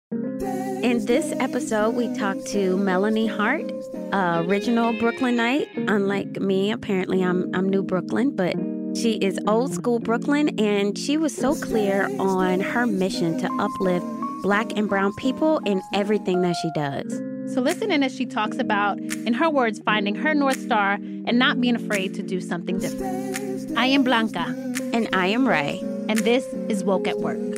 In this episode, we talked to Melanie Hart, original Brooklynite. Unlike me, apparently I'm New Brooklyn, but she is old school Brooklyn, and she was so clear on her mission to uplift Black and brown people in everything that she does. So listen in as she talks about, in her words, finding her North Star and not being afraid to do something different. I am Blanca. And I am Ray. And this is Woke at Work.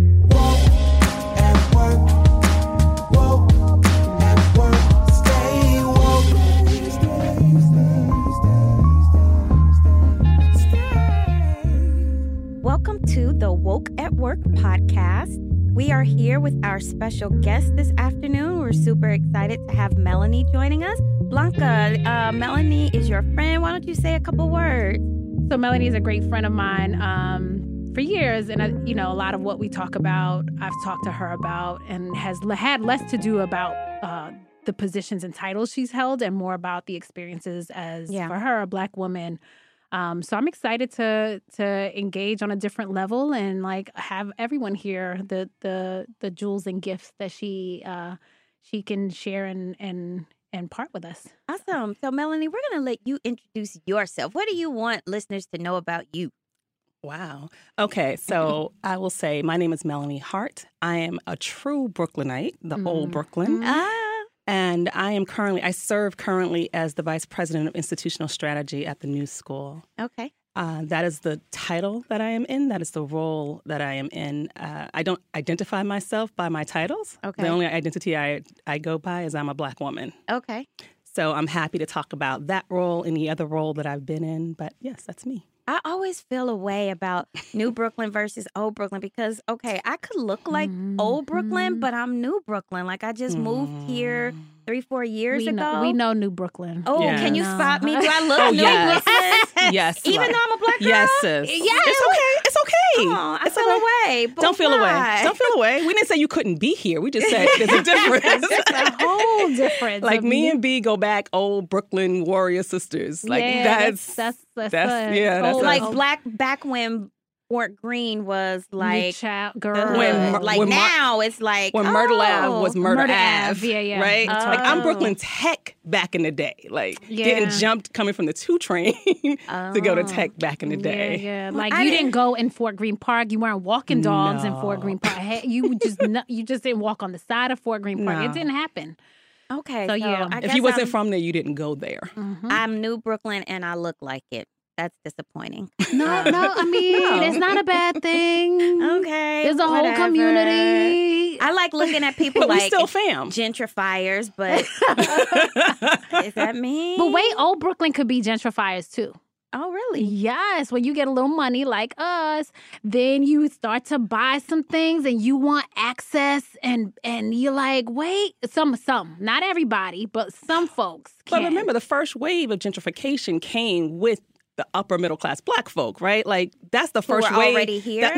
Welcome to the Woke at Work podcast. We are here with our special guest this afternoon. We're super excited to have Melanie joining us. Blanca, Melanie is your friend. Why don't you say a couple words? So Melanie is a great friend of mine for years. And, a lot of what we talk about, I've talked to her about and has had less to do about the positions and titles she's held and more about the experiences as, for her, a Black woman. So I'm excited to engage on a different level and have everyone hear the jewels and gifts that she can share and part with us. Awesome. So Melanie, we're going to let you introduce yourself. What do you want listeners to know about you? Wow. Okay, so I will say my name is Melanie Hart. I am a true Brooklynite, the old Brooklyn. And I serve currently as the Vice President of Institutional Strategy at the New School. Okay. That is the title that I am in. That is the role that I am in. I don't identify myself by my titles. Okay. The only identity I go by is I'm a Black woman. Okay. So I'm happy to talk about that role, any other role that I've been in. But yes, that's me. I always feel a way about New Brooklyn versus Old Brooklyn because, okay, I could look like Old Brooklyn, but I'm New Brooklyn. Like, I just moved here 3-4 years ago. We know New Brooklyn. Oh, Yes. Can you spot me? Do I look New Brooklyn? Yes. Even though I'm a Black girl? Yes, sis. Yes. It's okay. It's okay. Oh, I It's feel okay. away. But Don't feel away. why? Don't feel away. We didn't say you couldn't be here. We just said there's a difference. It's a whole difference. Like me and B go back old Brooklyn warrior sisters. Like that's like Black back when Fort Greene was like girl. Now it's like when Myrtle Ave was Murder Ave. Yeah. Right? Like I'm Brooklyn Tech back in the day. Like getting jumped coming from the 2 train to go to Tech back in the day. Yeah. Like you didn't go in Fort Greene Park. You weren't walking dogs in Fort Greene Park. You just didn't walk on the side of Fort Greene Park. It didn't happen. Okay. So if you wasn't from there, you didn't go there. I'm New Brooklyn and I look like it. That's disappointing. No, I mean, it's not a bad thing. Okay. There's a whole community. I like looking at people but like we still fam. Gentrifiers, but is that me? But wait, Old Brooklyn could be gentrifiers too. Oh, really? Yes. When you get a little money like us, then you start to buy some things and you want access and you're like, wait, some, not everybody, but some folks can. But remember, the first wave of gentrification came with the upper middle class Black folk, right? Like that's the first wave. Already here?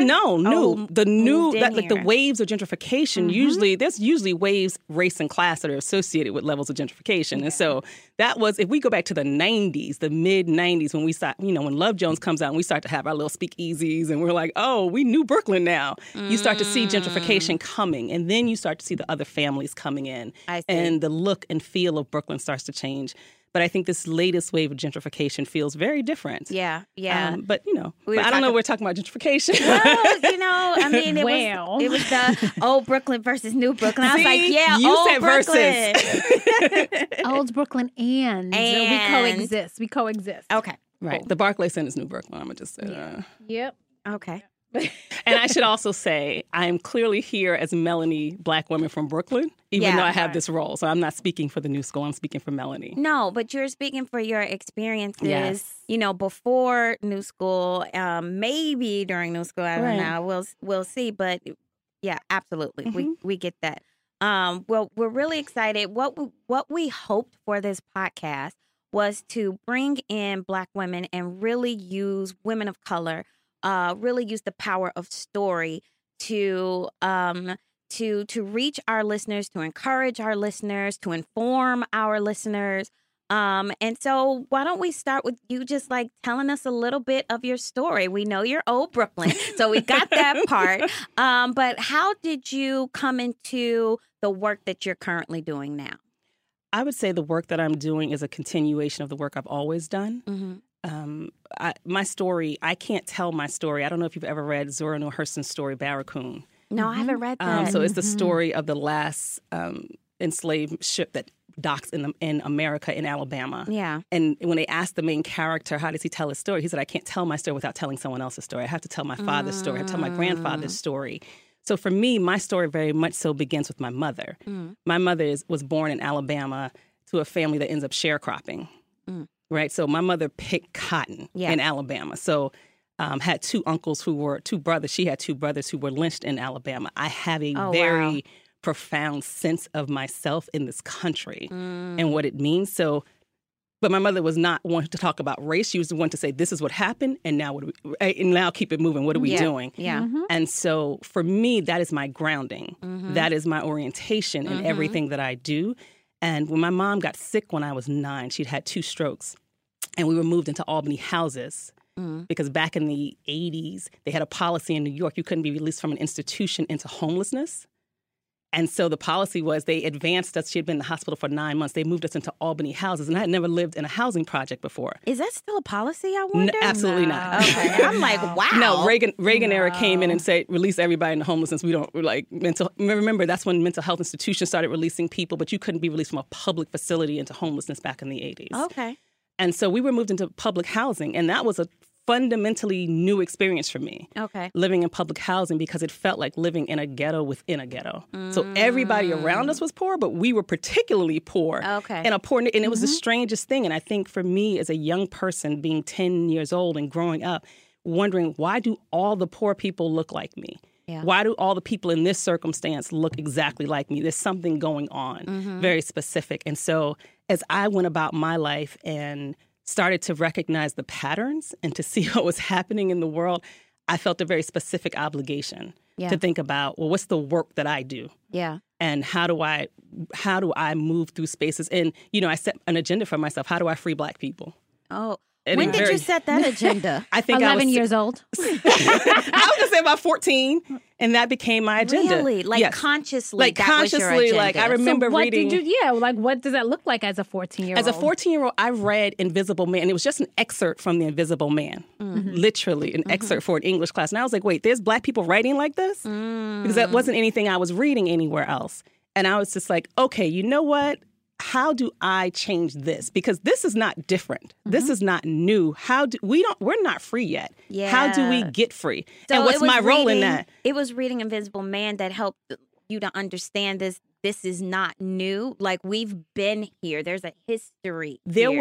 The waves of gentrification. There's usually waves, race and class that are associated with levels of gentrification. Yeah. And so that was, if we go back to the 90s, the mid 90s, when we start, when Love Jones comes out and we start to have our little speakeasies and we're like, oh, we New Brooklyn now. You start to see gentrification coming, and then you start to see the other families coming in, and the look and feel of Brooklyn starts to change. But I think this latest wave of gentrification feels very different. Yeah. But, I don't know we're talking about gentrification. Well, I mean, it was the Old Brooklyn versus New Brooklyn. I was like, you said Brooklyn. Versus. Old Brooklyn and we coexist. Okay. Right. Cool. The Barclays Center is New Brooklyn. I'm going to just say Yep. Okay. And I should also say, I am clearly here as Melanie, Black woman from Brooklyn, even though I have this role. So I'm not speaking for the New School. I'm speaking for Melanie. No, but you're speaking for your experiences, before New School, maybe during New School. I don't know. We'll see. But yeah, absolutely. We get that. Well, we're really excited. What we hoped for this podcast was to bring in Black women and really use women of color, really use the power of story to reach our listeners, to encourage our listeners, to inform our listeners And so why don't we start with you just like telling us a little bit of your story? We know you're old Brooklyn, so we got that part. But how did you come into the work that you're currently doing now? I would say the work that I'm doing is a continuation of the work I've always done. Mm-hmm. My story, I can't tell my story. I don't know if you've ever read Zora Neale Hurston's story, Barracoon. No, I haven't read that. So it's the story of the last enslaved ship that docks in America, in Alabama. Yeah. And when they asked the main character, how does he tell his story? He said, I can't tell my story without telling someone else's story. I have to tell my father's story. I have to tell my grandfather's story. So for me, my story very much so begins with my mother. My mother was born in Alabama to a family that ends up sharecropping. Right? So my mother picked cotton in Alabama. So had two uncles who were two brothers. She had two brothers who were lynched in Alabama. I have a very profound sense of myself in this country and what it means. So, but my mother was not one to talk about race. She was the one to say, this is what happened, and now now keep it moving. What are we doing? Yeah. And so for me, that is my grounding. That is my orientation in everything that I do. And when my mom got sick when I was 9, she'd had 2 strokes, and we were moved into Albany houses. Because back in the 80s, they had a policy in New York, you couldn't be released from an institution into homelessness. And so the policy was they advanced us. She had been in the hospital for 9 months. They moved us into Albany houses. And I had never lived in a housing project before. Is that still a policy, I wonder? No, absolutely not. Okay. I'm like, wow. No, Reagan era came in and said, release everybody into homelessness. We don't, like, remember, that's when mental health institutions started releasing people, but you couldn't be released from a public facility into homelessness back in the 80s. Okay. And so we were moved into public housing, and that was a fundamentally new experience for me. Okay. Living in public housing, because it felt like living in a ghetto within a ghetto. So everybody around us was poor, but we were particularly poor. Okay. And it was the strangest thing. And I think for me as a young person being 10 years old and growing up, wondering, why do all the poor people look like me? Yeah. Why do all the people in this circumstance look exactly like me? There's something going on, very specific. And so as I went about my life and started to recognize the patterns and to see what was happening in the world, I felt a very specific obligation to think about, well, what's the work that I do? Yeah. And how do I move through spaces? And, I set an agenda for myself. How do I free Black people? Oh. When did you set that agenda? I think 11 years old. I was going to say about 14, and that became my agenda. Really? Like consciously? Like consciously, like I remember reading. What does that look like as a 14-year-old? As a 14-year-old, I read Invisible Man. It was just an excerpt from The Invisible Man, literally an excerpt for an English class. And I was like, wait, there's Black people writing like this? Because that wasn't anything I was reading anywhere else. And I was just like, okay, you know what? How do I change this? Because this is not different. This is not new. We're not free yet. Yeah. How do we get free? So and what's my role in that? It was reading Invisible Man that helped you to understand this. This is not new. Like, we've been here. There's a history.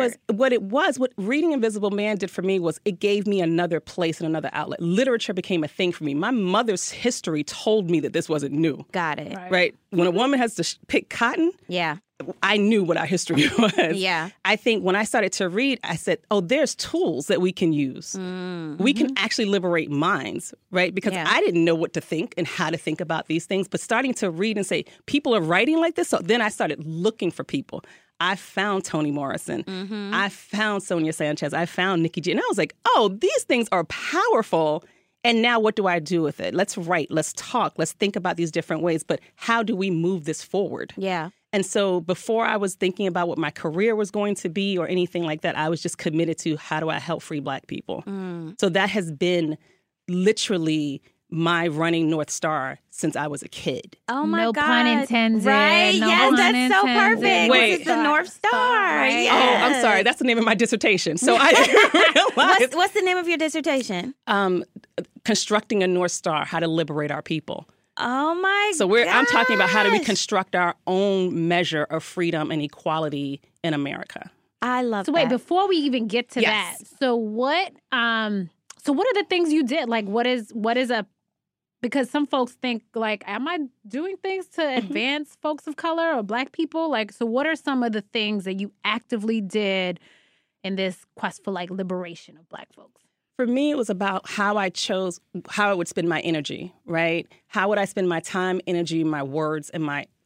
What reading Invisible Man did for me was it gave me another place and another outlet. Literature became a thing for me. My mother's history told me that this wasn't new. Got it. Right? When a woman has to pick cotton, I knew what our history was. Yeah. I think when I started to read, I said, oh, there's tools that we can use. We can actually liberate minds, right? Because I didn't know what to think and how to think about these things. But starting to read and say, people are writing like this. So then I started looking for people. I found Toni Morrison. I found Sonia Sanchez. I found Nikki G. And I was like, oh, these things are powerful. And now what do I do with it? Let's write. Let's talk. Let's think about these different ways. But how do we move this forward? Yeah. And so before I was thinking about what my career was going to be or anything like that, I was just committed to how do I help free Black people? So that has been literally my running North Star since I was a kid. Oh, my God. No pun intended. Right? No yes, pun that's intended. so perfect. Wait. This is the North Star. Yes. Oh, I'm sorry. That's the name of my dissertation. So I didn't realize. What's the name of your dissertation? Constructing a North Star, how to liberate our people. Oh, my So I'm talking about how do we construct our own measure of freedom and equality in America. I love that. So wait, before we even get to that, so what are the things you did? Like, what is because some folks think, like, am I doing things to advance folks of color or Black people? Like, so what are some of the things that you actively did in this quest for, like, liberation of Black folks? For me, it was about how I would spend my energy, right? How would I spend my time, energy, my words, and my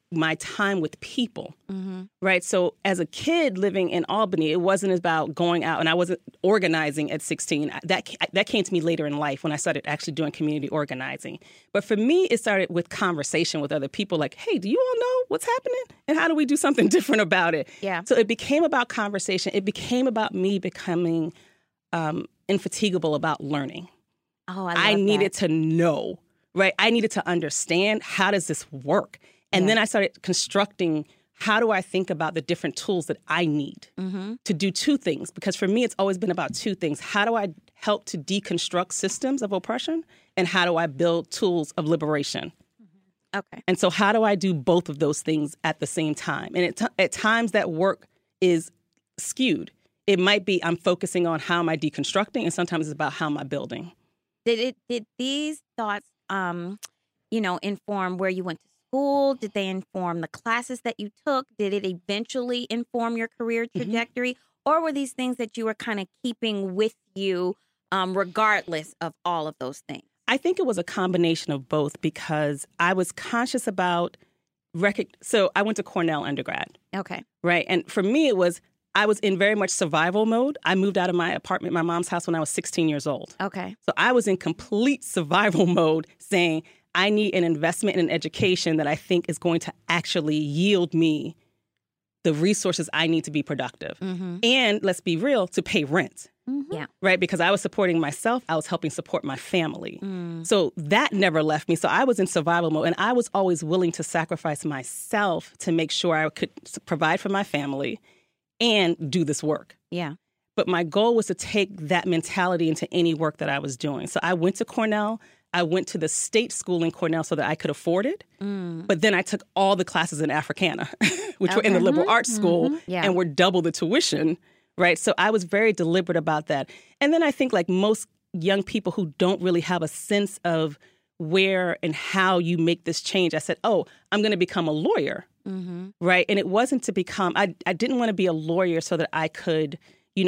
my time with people, right? So as a kid living in Albany, it wasn't about going out, and I wasn't organizing at 16. That came to me later in life when I started actually doing community organizing. But for me, it started with conversation with other people like, hey, do you all know what's happening? And how do we do something different about it? Yeah. So it became about conversation. It became about me becoming infatigable about learning. Oh, I needed to know, right? I needed to understand, how does this work? And then I started constructing, how do I think about the different tools that I need to do two things? Because for me, it's always been about two things. How do I help to deconstruct systems of oppression? And how do I build tools of liberation? Okay. And so how do I do both of those things at the same time? And at times that work is skewed. It might be I'm focusing on how am I deconstructing, and sometimes it's about how am I building. Did these thoughts, inform where you went to school? Did they inform the classes that you took? Did it eventually inform your career trajectory? Or were these things that you were kind of keeping with you regardless of all of those things? I think it was a combination of both, because I was conscious about so I went to Cornell undergrad. Okay. Right. And for me, I was in very much survival mode. I moved out of my apartment, my mom's house, when I was 16 years old. Okay. So I was in complete survival mode, saying I need an investment in an education that I think is going to actually yield me the resources I need to be productive. And let's be real, to pay rent. Yeah. Right? Because I was supporting myself. I was helping support my family. So that never left me. So I was in survival mode, and I was always willing to sacrifice myself to make sure I could provide for my family and do this work. Yeah. But my goal was to take that mentality into any work that I was doing. So I went to Cornell. I went to the state school in Cornell so that I could afford it. But then I took all the classes in Africana, which were in the liberal arts school, and were double the tuition, right? So I was very deliberate about that. And then I think, like most young people who don't really have a sense of where and how you make this change, I said, oh, I'm going to become a lawyer. Right. And it wasn't to become, I didn't want to be a lawyer so that I could,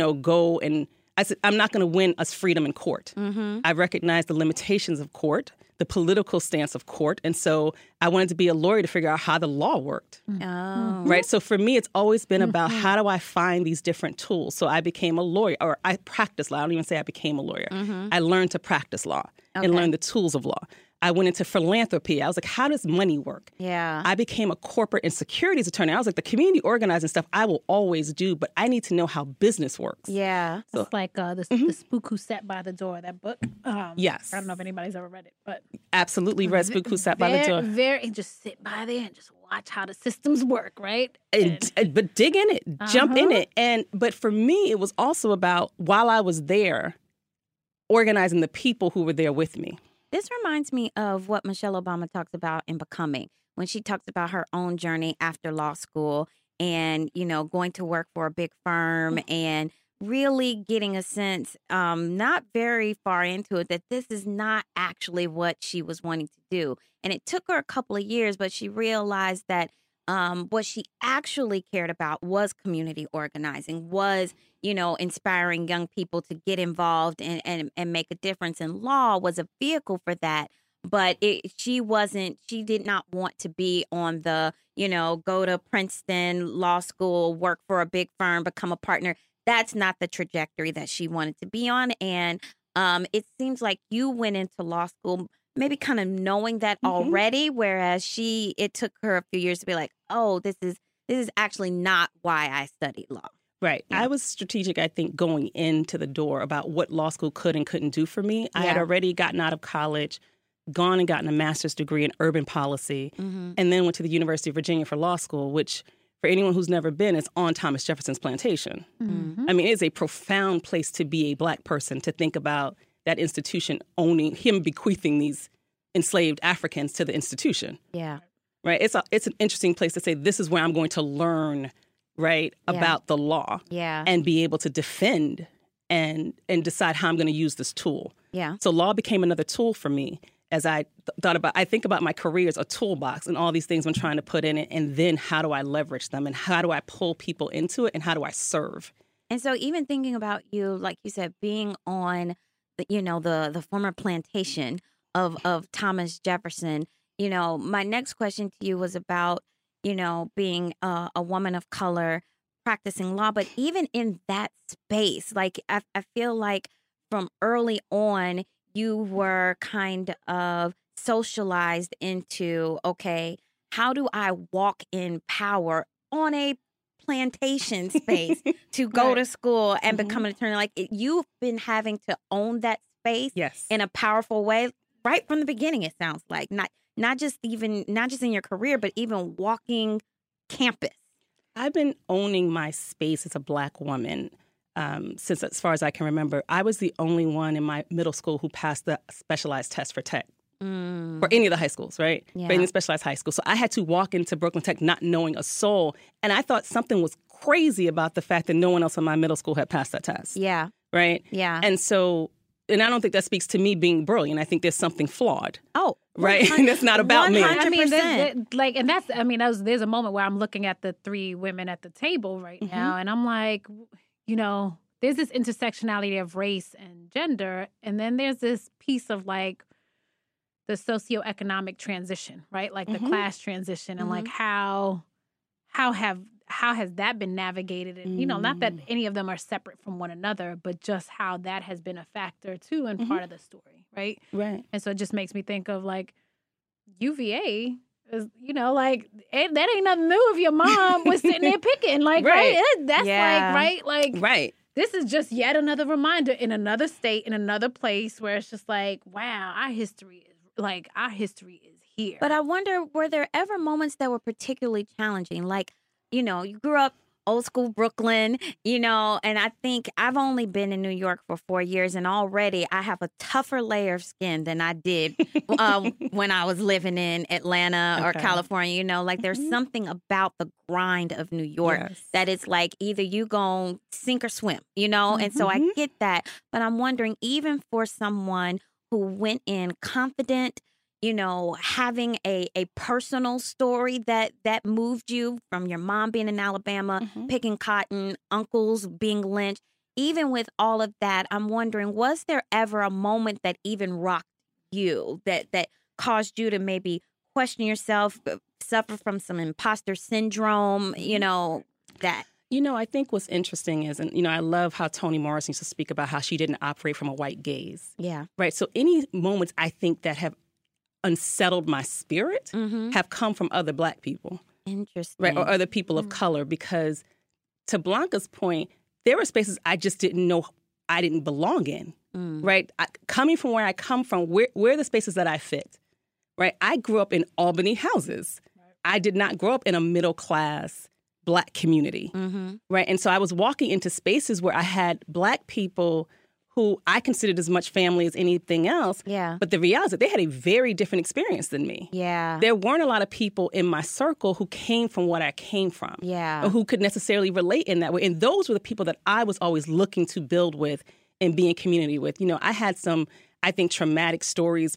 go and I said, I'm not going to win us freedom in court. I recognize the limitations of court, the political stance of court. And so I wanted to be a lawyer to figure out how the law worked. Oh. Right. So for me, it's always been about how do I find these different tools? So I became a lawyer, or I practiced law. I don't even say I became a lawyer. I learned to practice law and learn the tools of law. I went into philanthropy. I was like, how does money work? Yeah. I became a corporate and securities attorney. I was like, the community organizing stuff I will always do, but I need to know how business works. Yeah. So, it's like the Spook Who Sat by the Door, that book. Yes. I don't know if anybody's ever read it, but absolutely read Spook Who Sat by the Door. Very, just sit by there and just watch how the systems work, right? But dig in it, jump in it. But for me, it was also about, while I was there, organizing the people who were there with me. This reminds me of what Michelle Obama talks about in Becoming, when she talks about her own journey after law school and, going to work for a big firm and really getting a sense, not very far into it, that this is not actually what she was wanting to do. And it took her a couple of years, but she realized that what she actually cared about was community organizing, was, inspiring young people to get involved and make a difference. And law was a vehicle for that. But she did not want to be on the, go to Princeton Law School, work for a big firm, become a partner. That's not the trajectory that she wanted to be on. And it seems like you went into law school maybe kind of knowing that already, whereas it took her a few years to be like, oh, this is actually not why I studied law. Right. Yeah. I was strategic, I think, going into the door about what law school could and couldn't do for me. I had already gotten out of college, gone and gotten a master's degree in urban policy, and then went to the University of Virginia for law school, which, for anyone who's never been, is on Thomas Jefferson's plantation. I mean, it's a profound place to be a Black person, to think about that institution owning, him bequeathing these enslaved Africans to the institution. Yeah. Right. It's an interesting place to say, this is where I'm going to learn, right, about the law. Yeah. And be able to defend and decide how I'm going to use this tool. Yeah. So law became another tool for me as I think about my career as a toolbox and all these things I'm trying to put in it. And then how do I leverage them, and how do I pull people into it, and how do I serve? And so even thinking about you, like you said, being on the former plantation of Thomas Jefferson, my next question to you was about, being a woman of color practicing law. But even in that space, like I feel like from early on, you were kind of socialized into, okay, how do I walk in power on a plantation space to go to school and become an attorney? Like you've been having to own that space in a powerful way right from the beginning. It sounds like not just in your career, but even walking campus. I've been owning my space as a Black woman since, as far as I can remember. I was the only one in my middle school who passed the specialized test for tech. For any of the high schools, right? For any specialized high school. So I had to walk into Brooklyn Tech not knowing a soul. And I thought something was crazy about the fact that no one else in my middle school had passed that test. Yeah. Right? Yeah. And so, and I don't think that speaks to me being brilliant. I think there's something flawed. Oh. Right? And that's not about 100%. Me. I mean, there's a moment where I'm looking at the three women at the table right now, and I'm like, there's this intersectionality of race and gender, and then there's this piece of like, the socioeconomic transition, right? Like the class transition, and like how has that been navigated? And not that any of them are separate from one another, but just how that has been a factor too and part of the story, right? Right. And so it just makes me think of like UVA is, like that ain't nothing new if your mom was sitting there picking, like right. That's like right, like right. This is just yet another reminder in another state, in another place, where it's just like, wow, our history is here. But I wonder, were there ever moments that were particularly challenging? Like, you grew up old school Brooklyn, and I think I've only been in New York for 4 years, and already I have a tougher layer of skin than I did when I was living in Atlanta or California. Like there's something about the grind of New York that it's like either you gon' sink or swim, and so I get that. But I'm wondering, even for someone who went in confident, having a personal story that moved you, from your mom being in Alabama, picking cotton, uncles being lynched. Even with all of that, I'm wondering, was there ever a moment that even rocked you, that caused you to maybe question yourself, suffer from some imposter syndrome, that? I think what's interesting is, and, I love how Toni Morrison used to speak about how she didn't operate from a white gaze. Yeah. Right. So any moments I think that have unsettled my spirit have come from other Black people. Interesting. Right. Or other people of color, because to Blanca's point, there were spaces I just didn't know I didn't belong in. Right. Coming from where I come from, where are the spaces that I fit? Right. I grew up in Albany houses. I did not grow up in a middle class Black community, right? And so I was walking into spaces where I had Black people who I considered as much family as anything else. Yeah. But the reality is that they had a very different experience than me. Yeah. There weren't a lot of people in my circle who came from what I came from. Yeah. Or who could necessarily relate in that way. And those were the people that I was always looking to build with and be in community with. I had some, I think, traumatic stories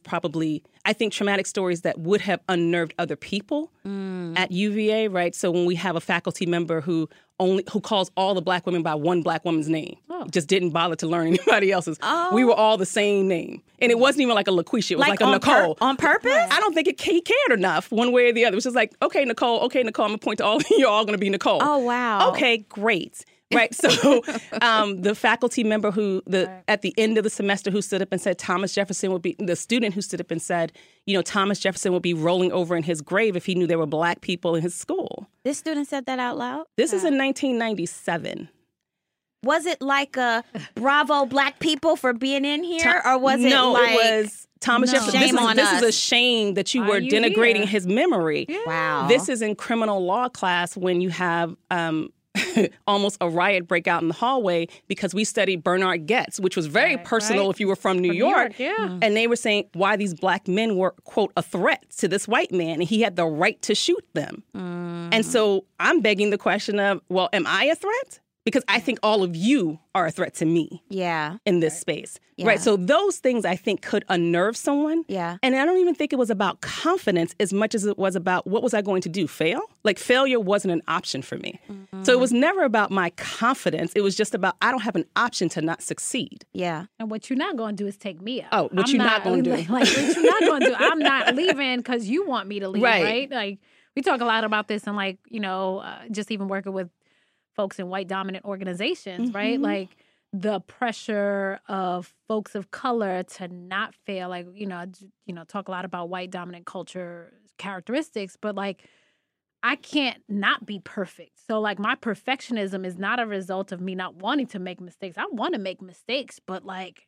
that would have unnerved other people at UVA, right? So when we have a faculty member who calls all the Black women by one Black woman's name, just didn't bother to learn anybody else's. We were all the same name. And it wasn't even like a LaQuisha, it was like a Nicole. On purpose? I don't think he cared enough one way or the other. It was just like, okay, Nicole, I'm going to point to all of you, you're all going to be Nicole. Oh, wow. Okay, great. Right. So the faculty member at the end of the semester who stood up and said Thomas Jefferson would be, the student who stood up and said, Thomas Jefferson would be rolling over in his grave if he knew there were Black people in his school. This student said that out loud? This is in 1997. Was it like a bravo Black people for being in here? Or was it No, like... it was Thomas Jefferson. Shame on us. This is a shame that you were denigrating his memory. Yeah. Wow. This is in criminal law class when you have... almost a riot break out in the hallway because we studied Bernard Goetz, which was very personal if you were from New York. And they were saying why these Black men were, quote, a threat to this white man, and he had the right to shoot them. And so I'm begging the question of, well, am I a threat? Because I think all of you are a threat to me in this space. Yeah. Right. So those things I think could unnerve someone. Yeah. And I don't even think it was about confidence as much as it was about what was I going to do? Fail? Like failure wasn't an option for me. So it was never about my confidence. It was just about I don't have an option to not succeed. Yeah. And what you're not going to do is take me out. Oh, what you're not going to do. Like what you're not going to do. I'm not leaving because you want me to leave, right? Like we talk a lot about this and like, just even working with folks in white dominant organizations, right? Like the pressure of folks of color to not fail, like, talk a lot about white dominant culture characteristics, but like, I can't not be perfect. So like my perfectionism is not a result of me not wanting to make mistakes. I want to make mistakes, but like,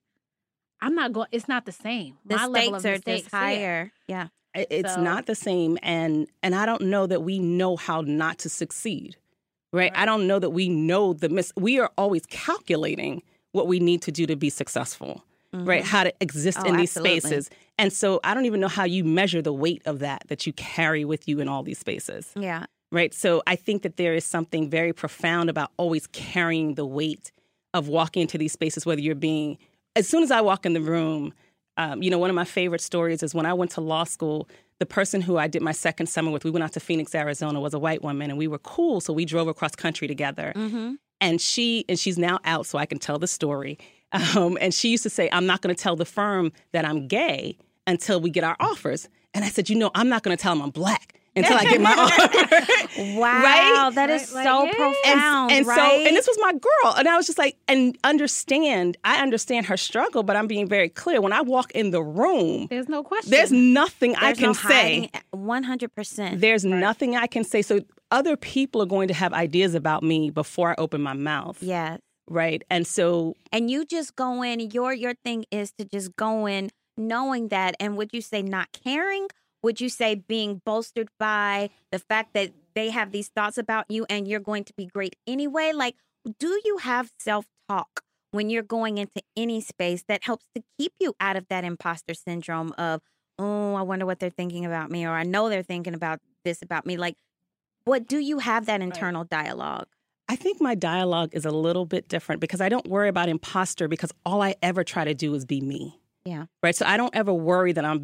it's not the same. The my level of stakes are mistakes just higher. Yeah. It's not the same. And I don't know that we know how not to succeed. Right? I don't know that we know we are always calculating what we need to do to be successful, right? How to exist in these spaces. And so I don't even know how you measure the weight of that you carry with you in all these spaces. Yeah. Right? So I think that there is something very profound about always carrying the weight of walking into these spaces, whether you're being, as soon as I walk in the room, one of my favorite stories is when I went to law school, the person who I did my second summer with, we went out to Phoenix, Arizona, was a white woman, and we were cool, so we drove across country together. And she's now out, so I can tell the story. And she used to say, I'm not going to tell the firm that I'm gay until we get our offers. And I said, I'm not going to tell them I'm black until I get my offer. Wow, right? That is so profound, and right? So, and this was my girl. And I was just like, I understand her struggle, but I'm being very clear. When I walk in the room, there's no question. There's nothing I can say. 100%. There's nothing I can say. So other people are going to have ideas about me before I open my mouth. Yes. Right. And so. And you just go in, your thing is to just go in knowing that. And would you say not caring? Would you say being bolstered by the fact that they have these thoughts about you and you're going to be great anyway? Like, do you have self-talk when you're going into any space that helps to keep you out of that imposter syndrome of, oh, I wonder what they're thinking about me, or I know they're thinking about this about me? Like, what do you have that internal dialogue? I think my dialogue is a little bit different because I don't worry about imposter because all I ever try to do is be me. Yeah. Right. So I don't ever worry that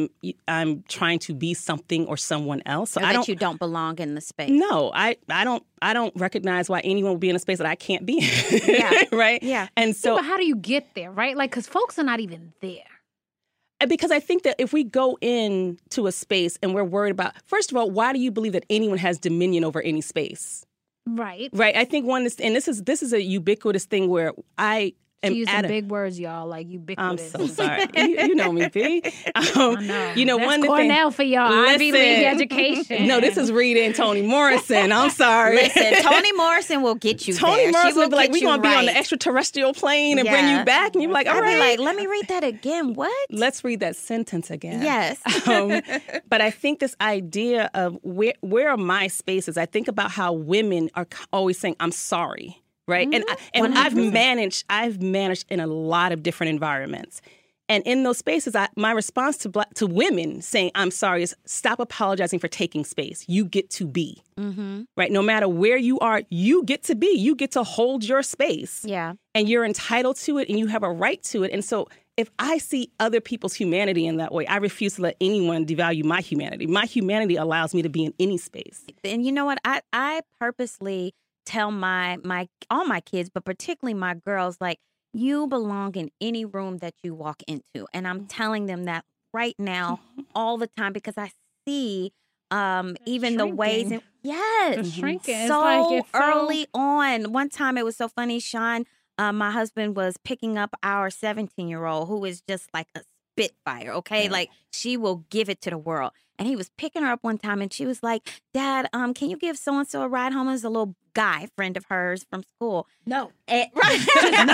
I'm trying to be something or someone else. So that you don't belong in the space. No, I don't recognize why anyone would be in a space that I can't be in. Yeah. Right. Yeah. And so, but how do you get there? Right. Like, because folks are not even there. Because I think that if we go into a space and we're worried about, first of all, why do you believe that anyone has dominion over any space? Right. Right. I think this is a ubiquitous thing where She using big words, y'all, like ubiquitous. I'm so sorry. you know me, B. I know. That's Cornell for y'all. Ivy League education. No, this is Rita and Toni Morrison. I'm sorry. Listen, Toni Morrison will get you Toni there. Morrison will be like, we're going to be on the extraterrestrial plane and bring you back. And you're like, all right. I'll be like, let me read that again. What? Let's read that sentence again. Yes. But I think this idea of where are my spaces, I think about how women are always saying, I'm sorry. Right. Mm-hmm. And I've managed in a lot of different environments. And in those spaces, my response to women saying, I'm sorry, is stop apologizing for taking space. You get to be. Mm-hmm. Right. No matter where you are, you get to be. You get to hold your space. Yeah. And you're entitled to it and you have a right to it. And so if I see other people's humanity in that way, I refuse to let anyone devalue my humanity. My humanity allows me to be in any space. And you know what? I purposely tell all my kids, but particularly my girls, like, you belong in any room that you walk into. And I'm telling them that right now all the time because I see even the ways. Yes. Shrinking. So early on. One time it was so funny, Sean, my husband was picking up our 17-year-old who is just like a spitfire, okay? Yeah. Like, she will give it to the world. And he was picking her up one time and she was like, Dad, can you give so-and-so a ride home? As a little guy friend of hers from school. No. Right. No.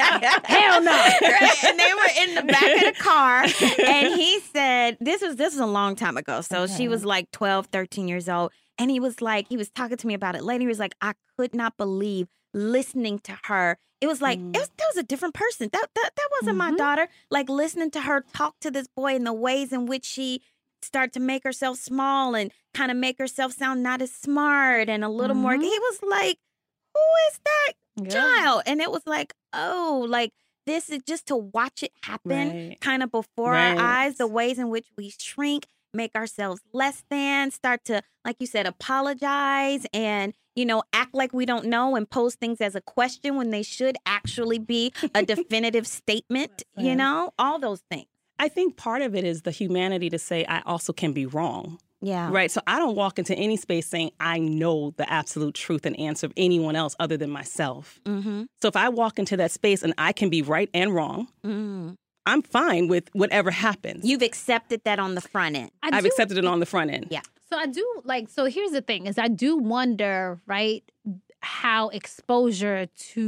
Hell no. Right. And they were in the back of the car. And he said, this was a long time ago. So she was like 12, 13 years old. And he was talking to me about it later. He was like, I could not believe listening to her. It was like, that was a different person. That wasn't my daughter. Like, listening to her talk to this boy in the ways in which she start to make herself small and kind of make herself sound not as smart and a little more. He was like, who is that child? And it was like, oh, like, this is just to watch it happen kind of before our eyes, the ways in which we shrink, make ourselves less than, start to, like you said, apologize and, act like we don't know and pose things as a question when they should actually be a definitive statement, all those things. I think part of it is the humanity to say, I also can be wrong. Yeah. Right. So I don't walk into any space saying I know the absolute truth and answer of anyone else other than myself. Mm-hmm. So if I walk into that space and I can be right and wrong, I'm fine with whatever happens. You've accepted that on the front end. I've accepted it on the front end. Yeah. So I do so here's the thing is I do wonder, right, how exposure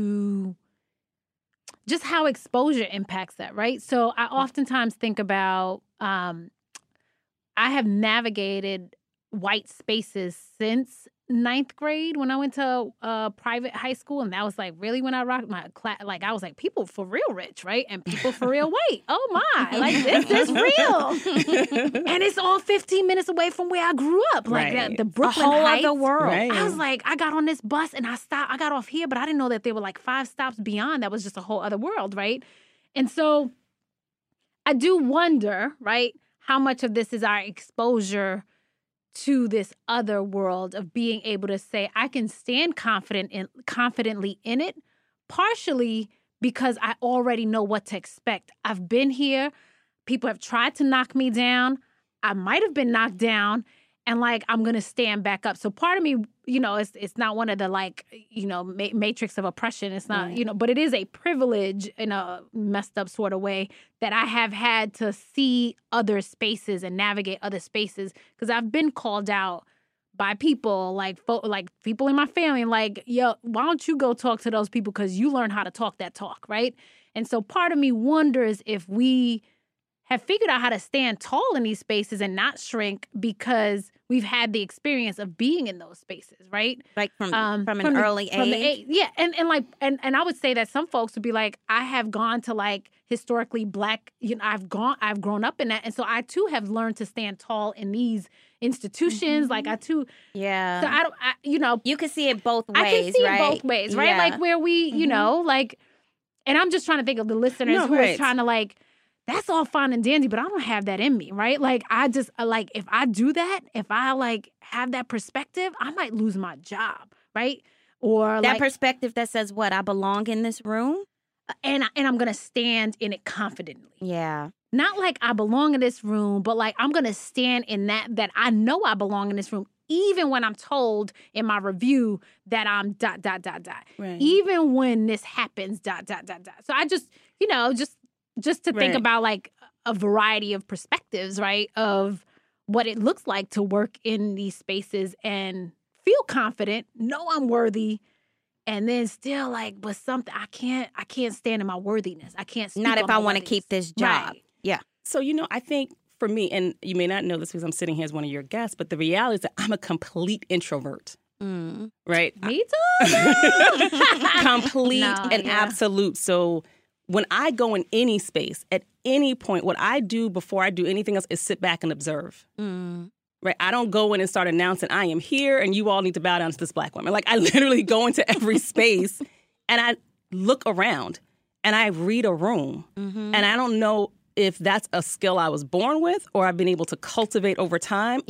impacts that, right? So I oftentimes think about, I have navigated white spaces since 9th grade when I went to private high school. And that was like really when I rocked my class. Like I was like, people for real rich, right? And people for real white. Oh my, like this is real. And it's all 15 minutes away from where I grew up. Like the Brooklyn a whole Heights. other world. Right. I was like, I got on this bus and I got off here, but I didn't know that there were like 5 stops beyond. That was just a whole other world, right? And so I do wonder, right, how much of this is our exposure to this other world of being able to say, I can stand confidently in it, partially because I already know what to expect. I've been here. People have tried to knock me down. I might have been knocked down. And like, I'm going to stand back up. So part of me, it's not one of the matrix of oppression. It's not, but it is a privilege in a messed up sort of way that I have had to see other spaces and navigate other spaces. Because I've been called out by people like people in my family, like, yo, why don't you go talk to those people? Because you learn how to talk that talk, right? And so part of me wonders if we have figured out how to stand tall in these spaces and not shrink because we've had the experience of being in those spaces, right? Like from an early age. Yeah, and I would say that some folks would be like, I have gone to like historically Black, I've grown up in that, and so I too have learned to stand tall in these institutions. Mm-hmm. Like I too, yeah. So you can see it both ways. I can see right? it both ways, right? Yeah. Like where we, and I'm just trying to think of the listeners who are trying to like. That's all fine and dandy, but I don't have that in me, right? Like, I just, if I do that, if I, have that perspective, I might lose my job, right? Or that perspective that says, what, I belong in this room? And I'm going to stand in it confidently. Yeah. Not like I belong in this room, but, I'm going to stand in that I know I belong in this room, even when I'm told in my review that I'm ... Right. Even when this happens ... So I just, just to think about a variety of perspectives, right? Of what it looks like to work in these spaces and feel confident, know I'm worthy, and then still but something I can't stand in my worthiness. I can't speak not if on I want to keep this job. Right. Yeah. So, I think for me, and you may not know this because I'm sitting here as one of your guests, but the reality is that I'm a complete introvert. Right? Me too. Complete and absolute. So when I go in any space, at any point, what I do before I do anything else is sit back and observe. Right? I don't go in and start announcing, I am here and you all need to bow down to this Black woman. I literally go into every space and I look around and I read a room. And I don't know if that's a skill I was born with or I've been able to cultivate over time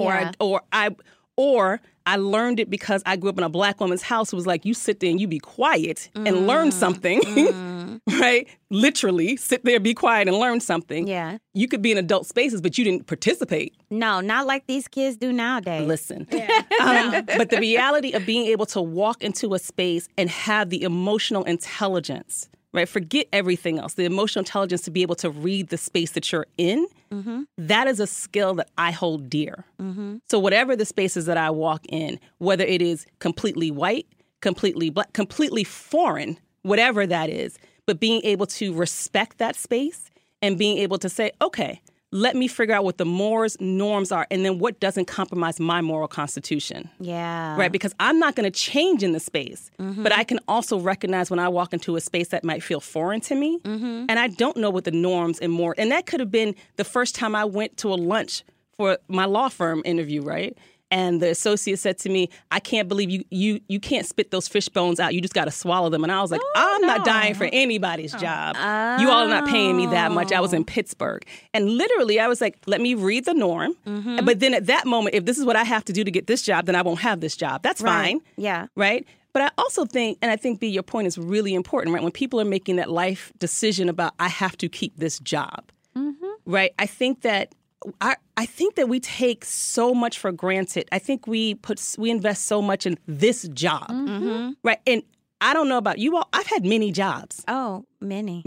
or I learned it because I grew up in a Black woman's house who was like, you sit there and you be quiet and learn something, right? Literally, sit there, be quiet and learn something. Yeah. You could be in adult spaces, but you didn't participate. No, not like these kids do nowadays. Listen. But the reality of being able to walk into a space and have the emotional intelligence, right? Forget everything else. The emotional intelligence to be able to read the space that you're in, that is a skill that I hold dear. So whatever the spaces that I walk in, whether it is completely white, completely Black, completely foreign, whatever that is, but being able to respect that space and being able to say, okay, let me figure out what the norms are, and then what doesn't compromise my moral constitution. Yeah. Right? Because I'm not going to change in the space, but I can also recognize when I walk into a space that might feel foreign to me, and I don't know what the norms and more. And that could have been the first time I went to a lunch for my law firm interview, right? And the associate said to me, I can't believe you can't spit those fish bones out. You just got to swallow them. And I was like, I'm not dying for anybody's job. You all are not paying me that much. I was in Pittsburgh. And literally, I was like, let me read the norm. But then at that moment, if this is what I have to do to get this job, then I won't have this job. That's fine. Yeah. Right? But I also think, and I think, B, your point is really important, right? When people are making that life decision about, I have to keep this job, right? I think that I think that we take so much for granted. I think we invest so much in this job, right? And I don't know about you all. I've had many jobs. Oh, many.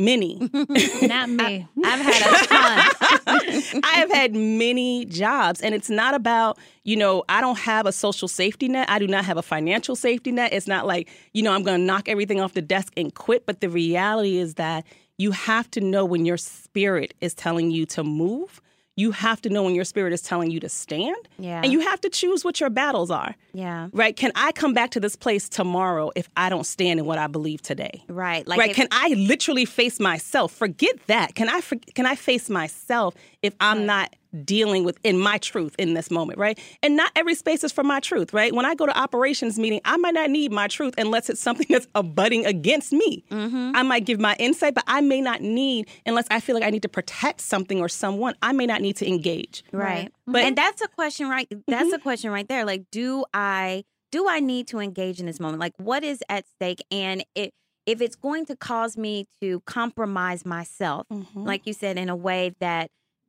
Not me. I've had a ton. I have had many jobs, and it's not about, I don't have a social safety net. I do not have a financial safety net. It's not like, I'm going to knock everything off the desk and quit. But the reality is that you have to know when your spirit is telling you to move. You have to know when your spirit is telling you to stand. Yeah. And you have to choose what your battles are. Yeah. Right? Can I come back to this place tomorrow if I don't stand in what I believe today? Right. Can I literally face myself? Forget that. Can I face myself if I'm not dealing with in my truth in this moment, right? And not every space is for my truth, right? When I go to operations meeting, I might not need my truth unless it's something that's abutting against me. I might give my insight, but I may not need, unless I feel like I need to protect something or someone, I may not need to engage. Right. And that's a question, right? That's a question right there. Like, do I need to engage in this moment? Like, what is at stake? And if it's going to cause me to compromise myself, like you said, in a way that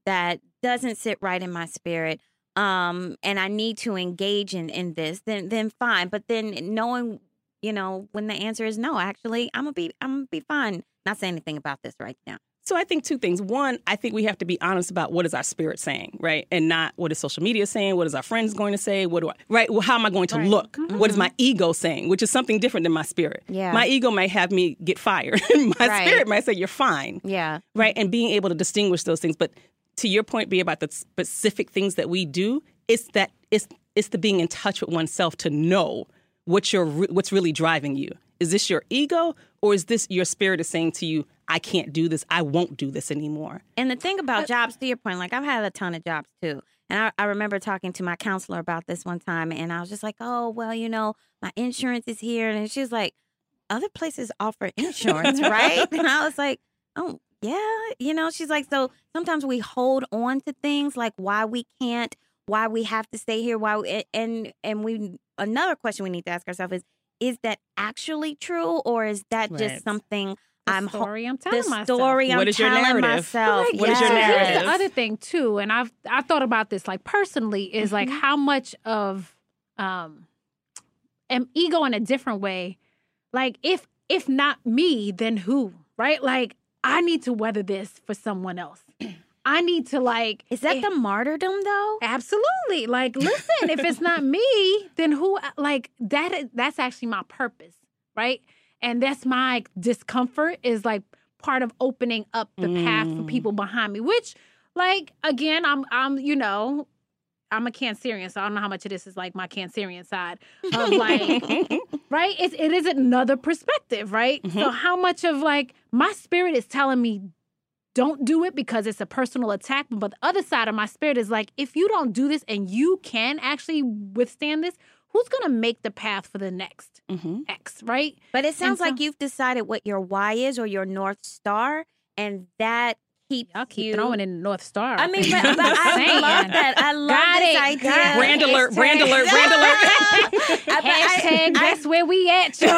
doesn't sit right in my spirit, and I need to engage in this, then fine. But then knowing, when the answer is no, actually, I'm gonna be fine. Not saying anything about this right now. So I think two things. One, I think we have to be honest about what is our spirit saying, right? And not what is social media saying, what is our friends going to say, right? Well, how am I going to look? What is my ego saying, which is something different than my spirit. Yeah. My ego might have me get fired. My spirit might say, you're fine. Yeah. Right? And being able to distinguish those things. But to your point, be about the specific things that we do, it's the being in touch with oneself to know what's really driving you. Is this your ego, or is this your spirit is saying to you, I can't do this, I won't do this anymore? And the thing about jobs, to your point, like I've had a ton of jobs too. And I remember talking to my counselor about this one time, and I was just like, oh, well, my insurance is here. And she was like, other places offer insurance, right? And I was like, oh, yeah. She's like, so sometimes we hold on to things like why we can't, why we have to stay here, another question we need to ask ourselves is that actually true, or is that just something I'm telling myself? What is your narrative? Myself. What is your narrative? Here's the other thing too, and I thought about this like personally, is like how much of am ego in a different way. Like if not me, then who? Right? Like I need to weather this for someone else. I need to Is that the martyrdom though? Absolutely. Like, listen, if it's not me, then who? Like that's actually my purpose, right? And that's my discomfort is like part of opening up the path for people behind me. Which, like, again, I'm a Cancerian, so I don't know how much of this is like my Cancerian side of like, right? It is another perspective, right? So how much of like my spirit is telling me don't do it because it's a personal attack. But the other side of my spirit is like, if you don't do this and you can actually withstand this, who's going to make the path for the next X, right? But it sounds like you've decided what your why is or your North Star, and that keeps I'll keep throwing in North Star. I mean, but I love that. I love this idea. Brand alert. Hashtag, that's where we at, y'all.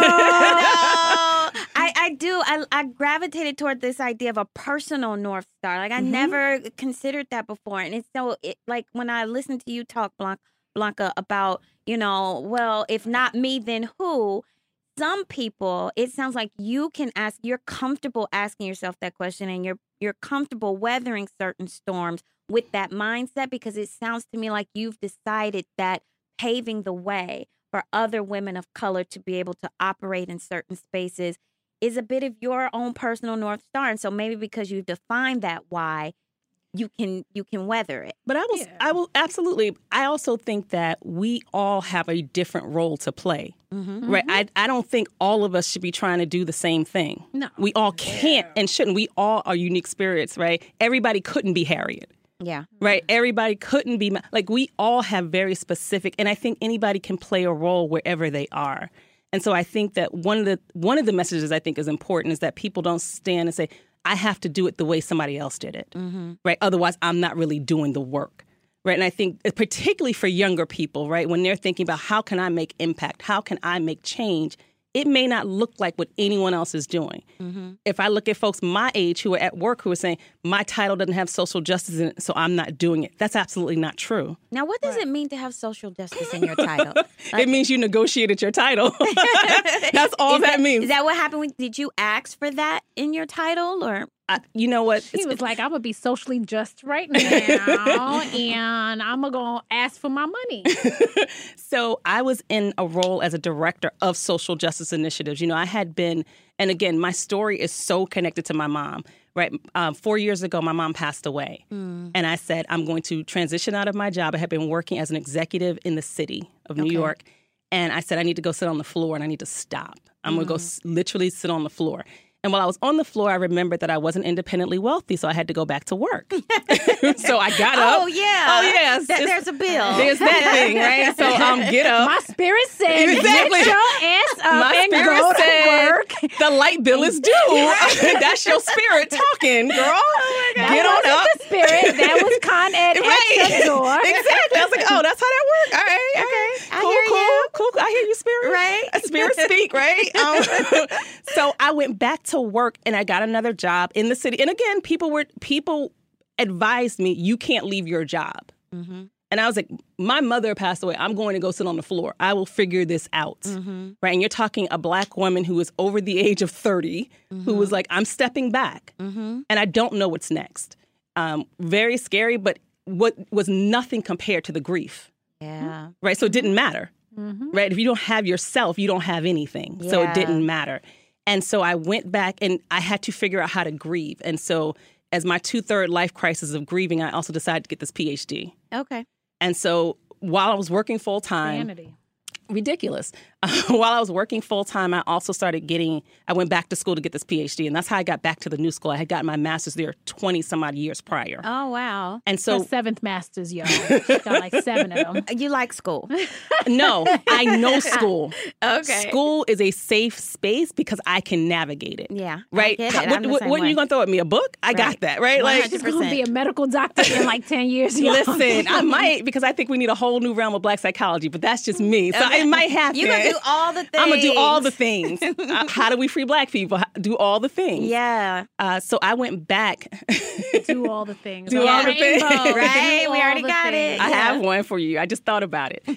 I do. I gravitated toward this idea of a personal North Star. Like I never considered that before. And it's so like when I listen to you talk, Blanca, about, well, if not me, then who? Some people, it sounds like you're comfortable asking yourself that question, and you're comfortable weathering certain storms with that mindset, because it sounds to me like you've decided that paving the way for other women of color to be able to operate in certain spaces is a bit of your own personal North Star. And so maybe because you've defined that why, you can weather it. But I will absolutely. I also think that we all have a different role to play, right? I don't think all of us should be trying to do the same thing. No, we all can't and shouldn't. We all are unique spirits, right? Everybody couldn't be Harriet. Yeah. Right. Everybody couldn't be like, we all have very specific, and I think anybody can play a role wherever they are. And so I think that one of the messages I think is important is that people don't stand and say, I have to do it the way somebody else did it, right? Otherwise, I'm not really doing the work, right? And I think particularly for younger people, right, when they're thinking about how can I make impact, how can I make change, it may not look like what anyone else is doing. Mm-hmm. If I look at folks my age who are at work who are saying, my title doesn't have social justice in it, so I'm not doing it. That's absolutely not true. Now, what does it mean to have social justice in your title? It means you negotiated your title. That's all that means. Is that what happened? Did you ask for that in your title, or? You know what? He was like, I'm going to be socially just right now, and I'm going to go ask for my money. So I was in a role as a director of social justice initiatives. You know, I had been, and again, my story is so connected to my mom, right? 4 years ago, my mom passed away. And I said, I'm going to transition out of my job. I had been working as an executive in the city of New York. And I said, I need to go sit on the floor and I need to stop. I'm going to go literally sit on the floor. And while I was on the floor, I remembered that I wasn't independently wealthy, so I had to go back to work. So I got up. Oh, yeah. Oh, yes. There's a bill. There's that thing, right? So get up. My spirit said, exactly. Get your ass up My and spirit go said, to work. The light bill is due. That's your spirit talking, girl. Oh Get on up. The spirit. That was Con Ed at your door. Exactly. I was like, oh, that's how that works. All right. Okay. Cool. I hear you, spirit. Right. Spirit speak, right? So I went back to work and I got another job in the city. And again, people advised me, you can't leave your job. Mm-hmm. And I was like, my mother passed away. I'm going to go sit on the floor. I will figure this out. Mm-hmm. Right. And you're talking a Black woman who was over the age of 30, who was like, I'm stepping back and I don't know what's next. Very scary, but what was nothing compared to the grief. Yeah. Right. So it didn't matter. Mm-hmm. Right. If you don't have yourself, you don't have anything. Yeah. So it didn't matter. And so I went back and I had to figure out how to grieve. And so as my 2/3 life crisis of grieving, I also decided to get this PhD. Okay. And so while I was working full time, Vanity. Ridiculous. While I was working full time, I also I went back to school to get this PhD. And that's how I got back to the new school. I had gotten my master's there 20 some odd years prior. Oh, wow. And so the 7th master's, y'all. She got like 7 of them. You like school? No, I know school. Okay. School is a safe space because I can navigate it. Yeah. Right? What are you going to throw at me? A book? I got that, right? 100%. Like, She's going to be a medical doctor in like 10 years. Listen, I might, because I think we need a whole new realm of Black psychology, but that's just me. So it might happen. You're going to do all the things. I'm going to do all the things. How do we free Black people? Do all the things. Yeah. So I went back. Do all the things. Do all the things. Right? We already got it. I have one for you. I just thought about it.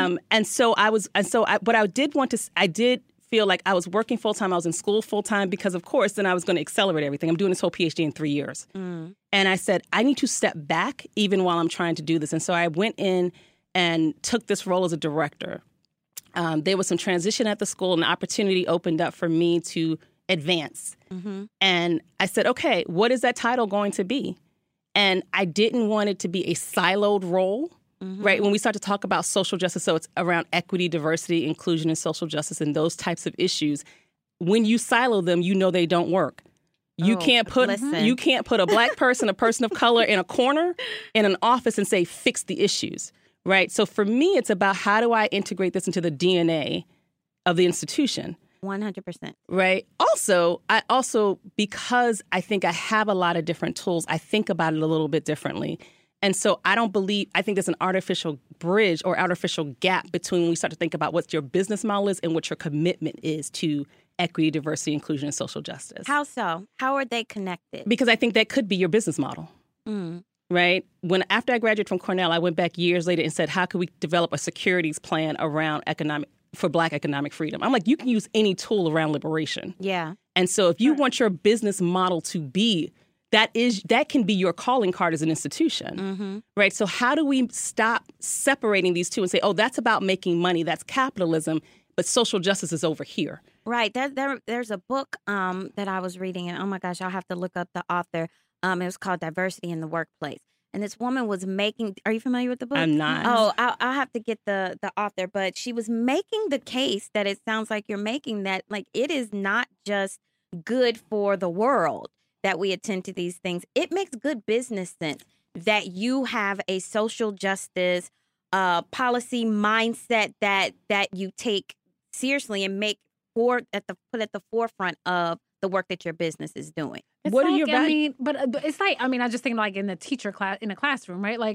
I did feel like I was working full time. I was in school full time because, of course, then I was going to accelerate everything. I'm doing this whole PhD in 3 years. And I said, I need to step back even while I'm trying to do this. And so I went in and took this role as a director. There was some transition at the school, and the opportunity opened up for me to advance. Mm-hmm. And I said, okay, what is that title going to be? And I didn't want it to be a siloed role, right? When we start to talk about social justice, so it's around equity, diversity, inclusion, and social justice and those types of issues. When you silo them, you know they don't work. You can't put a Black person, a person of color in a corner in an office and say, fix the issues. Right. So for me, it's about how do I integrate this into the DNA of the institution? 100%. Right. Because I think I have a lot of different tools, I think about it a little bit differently. And so I think there's an artificial bridge or artificial gap between when we start to think about what your business model is and what your commitment is to equity, diversity, inclusion, and social justice. How so? How are they connected? Because I think that could be your business model. Right? After I graduated from Cornell, I went back years later and said, how could we develop a securities plan around for Black economic freedom? I'm like, you can use any tool around liberation. Yeah. And so if you want your business model to be, that can be your calling card as an institution. Right? So how do we stop separating these two and say, oh, that's about making money, that's capitalism, but social justice is over here. Right. There's a book that I was reading, and oh my gosh, I'll have to look up the author. It was called Diversity in the Workplace. And this woman was making, are you familiar with the book? I'm not. Oh, I'll have to get the author. But she was making the case that it sounds like you're making, that like it is not just good for the world that we attend to these things. It makes good business sense that you have a social justice policy mindset that you take seriously and put at the forefront of the work that your business is doing. What are your values? I just think like in the teacher class, in a classroom, right? Like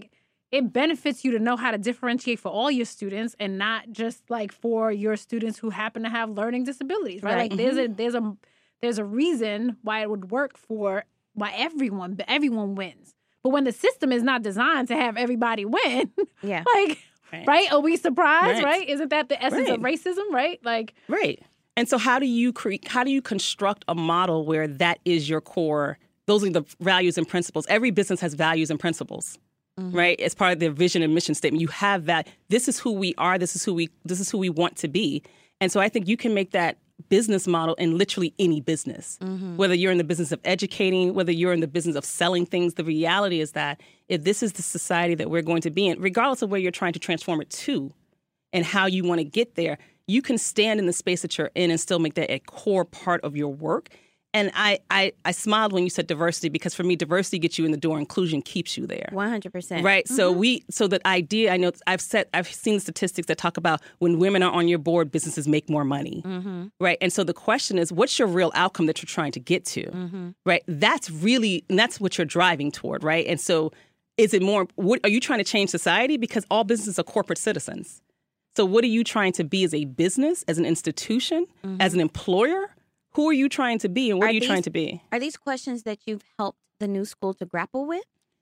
it benefits you to know how to differentiate for all your students and not just like for your students who happen to have learning disabilities, right? Like there's a reason why it would work for why everyone wins. But when the system is not designed to have everybody win, like, right? Are we surprised, right? Isn't that the essence of racism, right? Like, right. And so how do you construct a model where that is your core? Those are the values and principles. Every business has values and principles. Right? As part of their vision and mission statement, you have that. This is who we are. This is who we want to be. And so I think you can make that business model in literally any business, whether you're in the business of educating, whether you're in the business of selling things. The reality is that if this is the society that we're going to be in, regardless of where you're trying to transform it to and how you want to get there, you can stand in the space that you're in and still make that a core part of your work. And I smiled when you said diversity, because for me, diversity gets you in the door. Inclusion keeps you there. 100%. Right. So the idea, I know I've seen statistics that talk about when women are on your board, businesses make more money. Right. And so the question is, what's your real outcome that you're trying to get to? Right. That's what you're driving toward. Right. And so is it more, are you trying to change society? Because all businesses are corporate citizens. So what are you trying to be as a business, as an institution, as an employer? Who are you trying to be, and what are you trying to be? Are these questions that you've helped the new school to grapple with?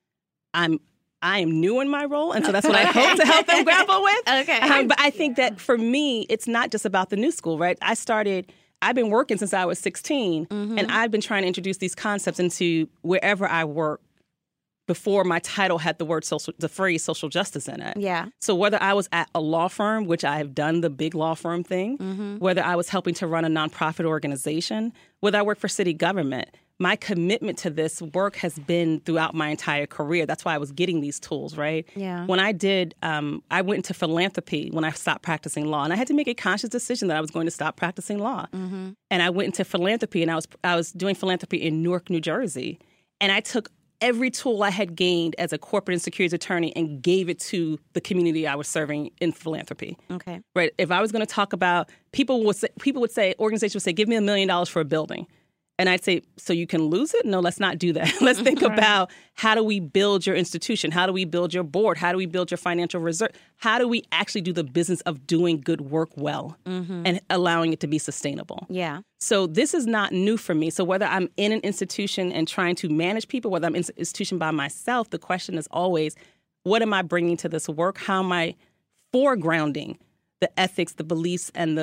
I am new in my role, and so that's what I hope to help them grapple with. Okay. But I think that for me, it's not just about the new school, right? I've been working since I was 16, and I've been trying to introduce these concepts into wherever I work before my title had the phrase social justice in it. Yeah. So whether I was at a law firm, which I have done the big law firm thing, whether I was helping to run a nonprofit organization, whether I work for city government, my commitment to this work has been throughout my entire career. That's why I was getting these tools, right? Yeah. When I went into philanthropy when I stopped practicing law, and I had to make a conscious decision that I was going to stop practicing law. And I went into philanthropy, and I was doing philanthropy in Newark, New Jersey, and I took every tool I had gained as a corporate and securities attorney and gave it to the community I was serving in philanthropy. Okay. Right. If I was going to talk about, organizations would say, give me $1 million for a building. And I'd say, so you can lose it? No, let's not do that. Let's think about how do we build your institution? How do we build your board? How do we build your financial reserve? How do we actually do the business of doing good work well and allowing it to be sustainable? Yeah. So this is not new for me. So whether I'm in an institution and trying to manage people, whether I'm in an institution by myself, the question is always, what am I bringing to this work? How am I foregrounding the ethics, the beliefs, and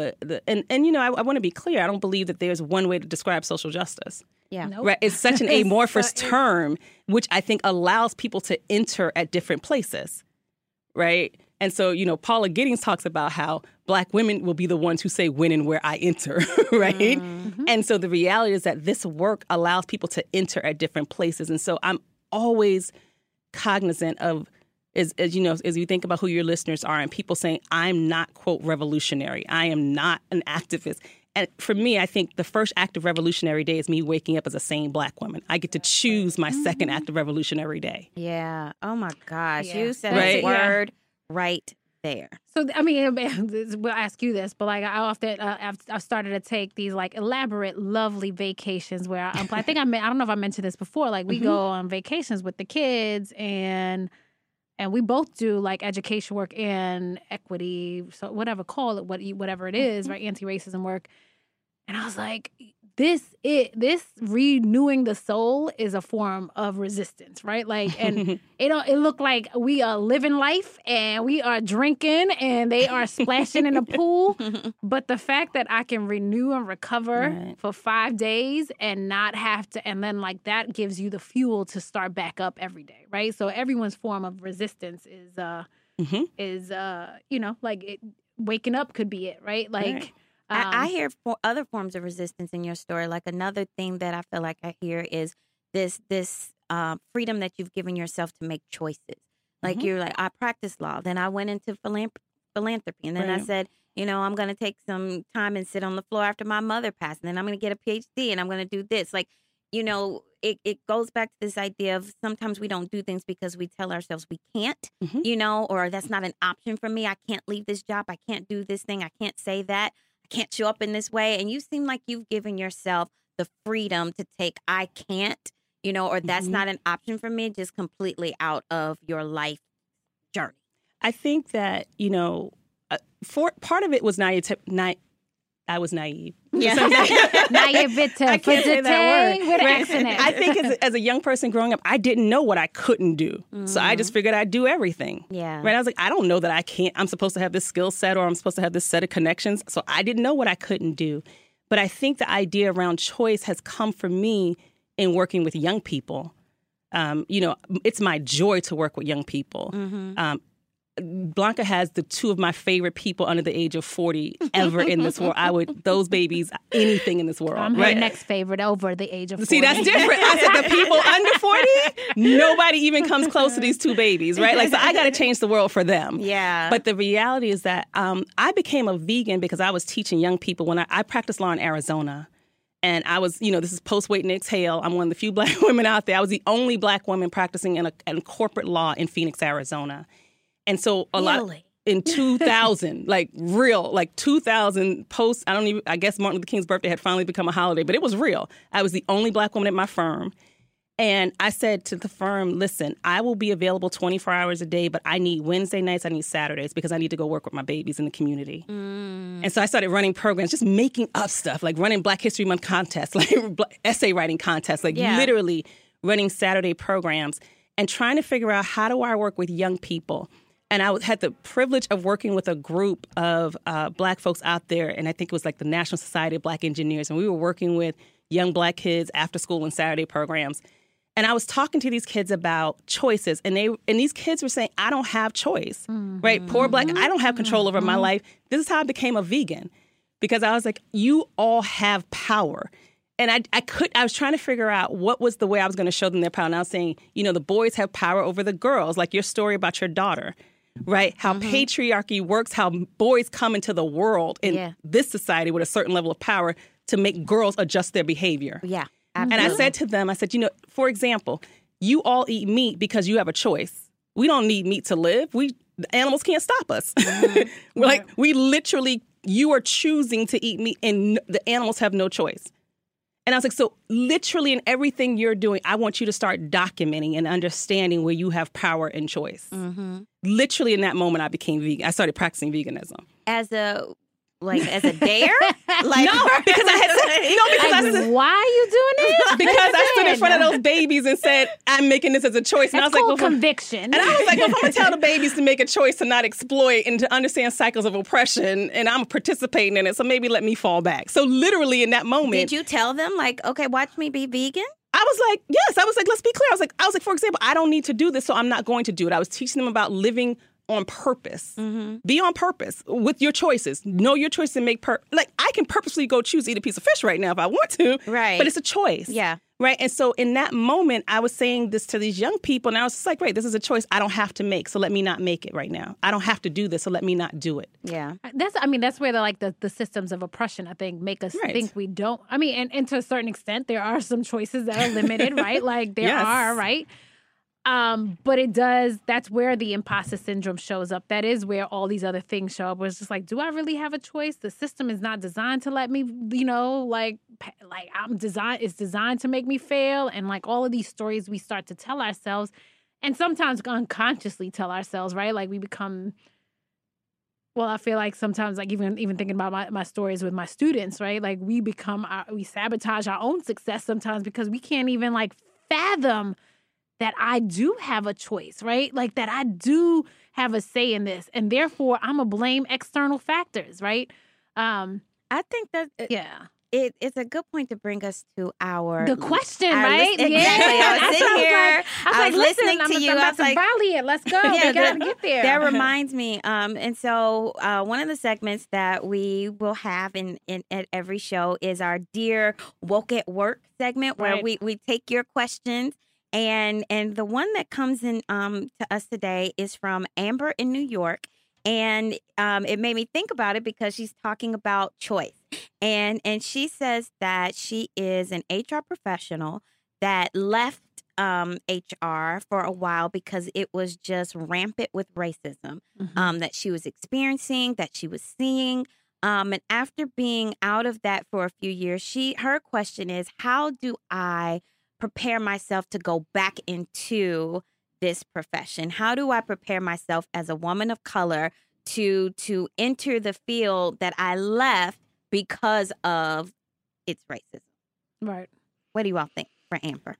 I want to be clear. I don't believe that there's one way to describe social justice. Yeah. Nope. Right. It's such an amorphous term, which I think allows people to enter at different places. Right. And so, Paula Giddings talks about how Black women will be the ones who say when and where I enter. Right. And so the reality is that this work allows people to enter at different places. And so I'm always cognizant of, as you think about who your listeners are and people saying, I'm not, quote, revolutionary. I am not an activist. And for me, I think the first act of revolutionary day is me waking up as a sane Black woman. I get to choose my second act of revolutionary day. Yeah. Oh, my gosh. Yeah. You said a word right there. So, I mean, we'll ask you this, but like I often, I've started to take these like elaborate, lovely vacations where I think I don't know if I mentioned this before. Like we go on vacations with the kids and we both do like education work and equity, so call it whatever it is, right? Anti-racism work. And I was like, this renewing the soul is a form of resistance, right? Like, and it looked like we are living life and we are drinking and they are splashing in a pool. But the fact that I can renew and recover for 5 days and not have to, and then like that gives you the fuel to start back up every day, right? So everyone's form of resistance is waking up could be it, right? Like. Right. I hear other forms of resistance in your story. Like another thing that I feel like I hear is this freedom that you've given yourself to make choices. Like you're like, I practice law. Then I went into philanthropy. And then I said, I'm going to take some time and sit on the floor after my mother passed. And then I'm going to get a PhD and I'm going to do this. Like, it goes back to this idea of sometimes we don't do things because we tell ourselves we can't, or that's not an option for me. I can't leave this job. I can't do this thing. I can't say that. I can't show up in this way. And you seem like you've given yourself the freedom to take I can't, or that's not an option for me, just completely out of your life journey? I think that, for part of it was I was naive. Yeah. Naivete. I can't say that word. Right. I think as a young person growing up, I didn't know what I couldn't do. So I just figured I'd do everything. Yeah. Right. I was like, I don't know that I'm supposed to have this skill set or I'm supposed to have this set of connections. So I didn't know what I couldn't do. But I think the idea around choice has come from me in working with young people. It's my joy to work with young people. Mm-hmm. Blanca has the two of my favorite people under the age of 40 ever in this world. Those babies, anything in this world. I'm her next favorite over the age of 40. See, that's different. I said the people under 40, nobody even comes close to these two babies, right? So I got to change the world for them. Yeah. But the reality is that I became a vegan because I was teaching young people when I practiced law in Arizona. And I was, this is post-Wait and Exhale. I'm one of the few Black women out there. I was the only Black woman practicing in corporate law in Phoenix, Arizona. And so lot in 2000, 2000 post, I guess Martin Luther King's birthday had finally become a holiday, but it was real. I was the only Black woman at my firm. And I said to the firm, listen, I will be available 24 hours a day, but I need Wednesday nights, I need Saturdays because I need to go work with my babies in the community. And so I started running programs, just making up stuff, like running Black History Month contests, like essay writing contests, literally running Saturday programs and trying to figure out how do I work with young people. And I had the privilege of working with a group of Black folks out there, and I think it was like the National Society of Black Engineers, and we were working with young Black kids after school and Saturday programs. And I was talking to these kids about choices, and these kids were saying, I don't have choice, right? Poor Black, I don't have control over my life. This is how I became a vegan, because I was like, you all have power. And I was trying to figure out what was the way I was going to show them their power. And I was saying, the boys have power over the girls, like your story about your daughter. Right? How patriarchy works, how boys come into the world in this society with a certain level of power to make girls adjust their behavior. Yeah. Absolutely. And I said to them, for example, you all eat meat because you have a choice. We don't need meat to live. The animals can't stop us. We literally, you are choosing to eat meat and the animals have no choice. And I was like, so literally in everything you're doing, I want you to start documenting and understanding where you have power and choice. Literally in that moment, I became vegan. I started practicing veganism. As a dare? Why are you doing this? Because I stood in front of those babies and said, I'm making this as a choice. And That's I was called conviction. And I was like, well, if I'm going to tell the babies to make a choice to not exploit and to understand cycles of oppression, and I'm participating in it, so maybe let me fall back. So literally in that moment. Did you tell them, okay, watch me be vegan? I was like, yes. I was like, let's be clear. I was like, for example, I don't need to do this, so I'm not going to do it. I was teaching them about living on purpose. Be on purpose with your choices. Know your choices and make I can purposely go choose to eat a piece of fish right now if I want to. Right. But it's a choice. Yeah. Right. And so in that moment, I was saying this to these young people, and I was just like, right, this is a choice I don't have to make, so let me not make it right now. I don't have to do this, so let me not do it. Yeah. That's where the systems of oppression, I think, make us think we don't. And to a certain extent, there are some choices that are limited, right? Like there are, right? But that's where the imposter syndrome shows up. That is where all these other things show up. Where it's just like, do I really have a choice? The system is not designed to let me, it's designed to make me fail. And all of these stories we start to tell ourselves, and sometimes unconsciously tell ourselves, right? We become, I feel like sometimes, even thinking about my stories with my students, right? We sabotage our own success sometimes because we can't even fathom that I do have a choice, right? That I do have a say in this. And therefore, I'm going to blame external factors, right? I think that it's a good point to bring us to the question, right? Exactly. I was sitting here. I was listening to you. I was like, volley it. Let's go. We got to get there. That reminds me. And so one of the segments that we will have in at every show is our Dear Woke at Work segment, where we take your questions. And the one that comes in to us today is from Amber in New York. And it made me think about it because she's talking about choice. And she says that she is an HR professional that left HR for a while because it was just rampant with racism that she was experiencing, that she was seeing. And after being out of that for a few years, her question is, how do I prepare myself to go back into this profession? How do I prepare myself as a woman of color to enter the field that I left because of its racism? Right. What do you all think for Amber?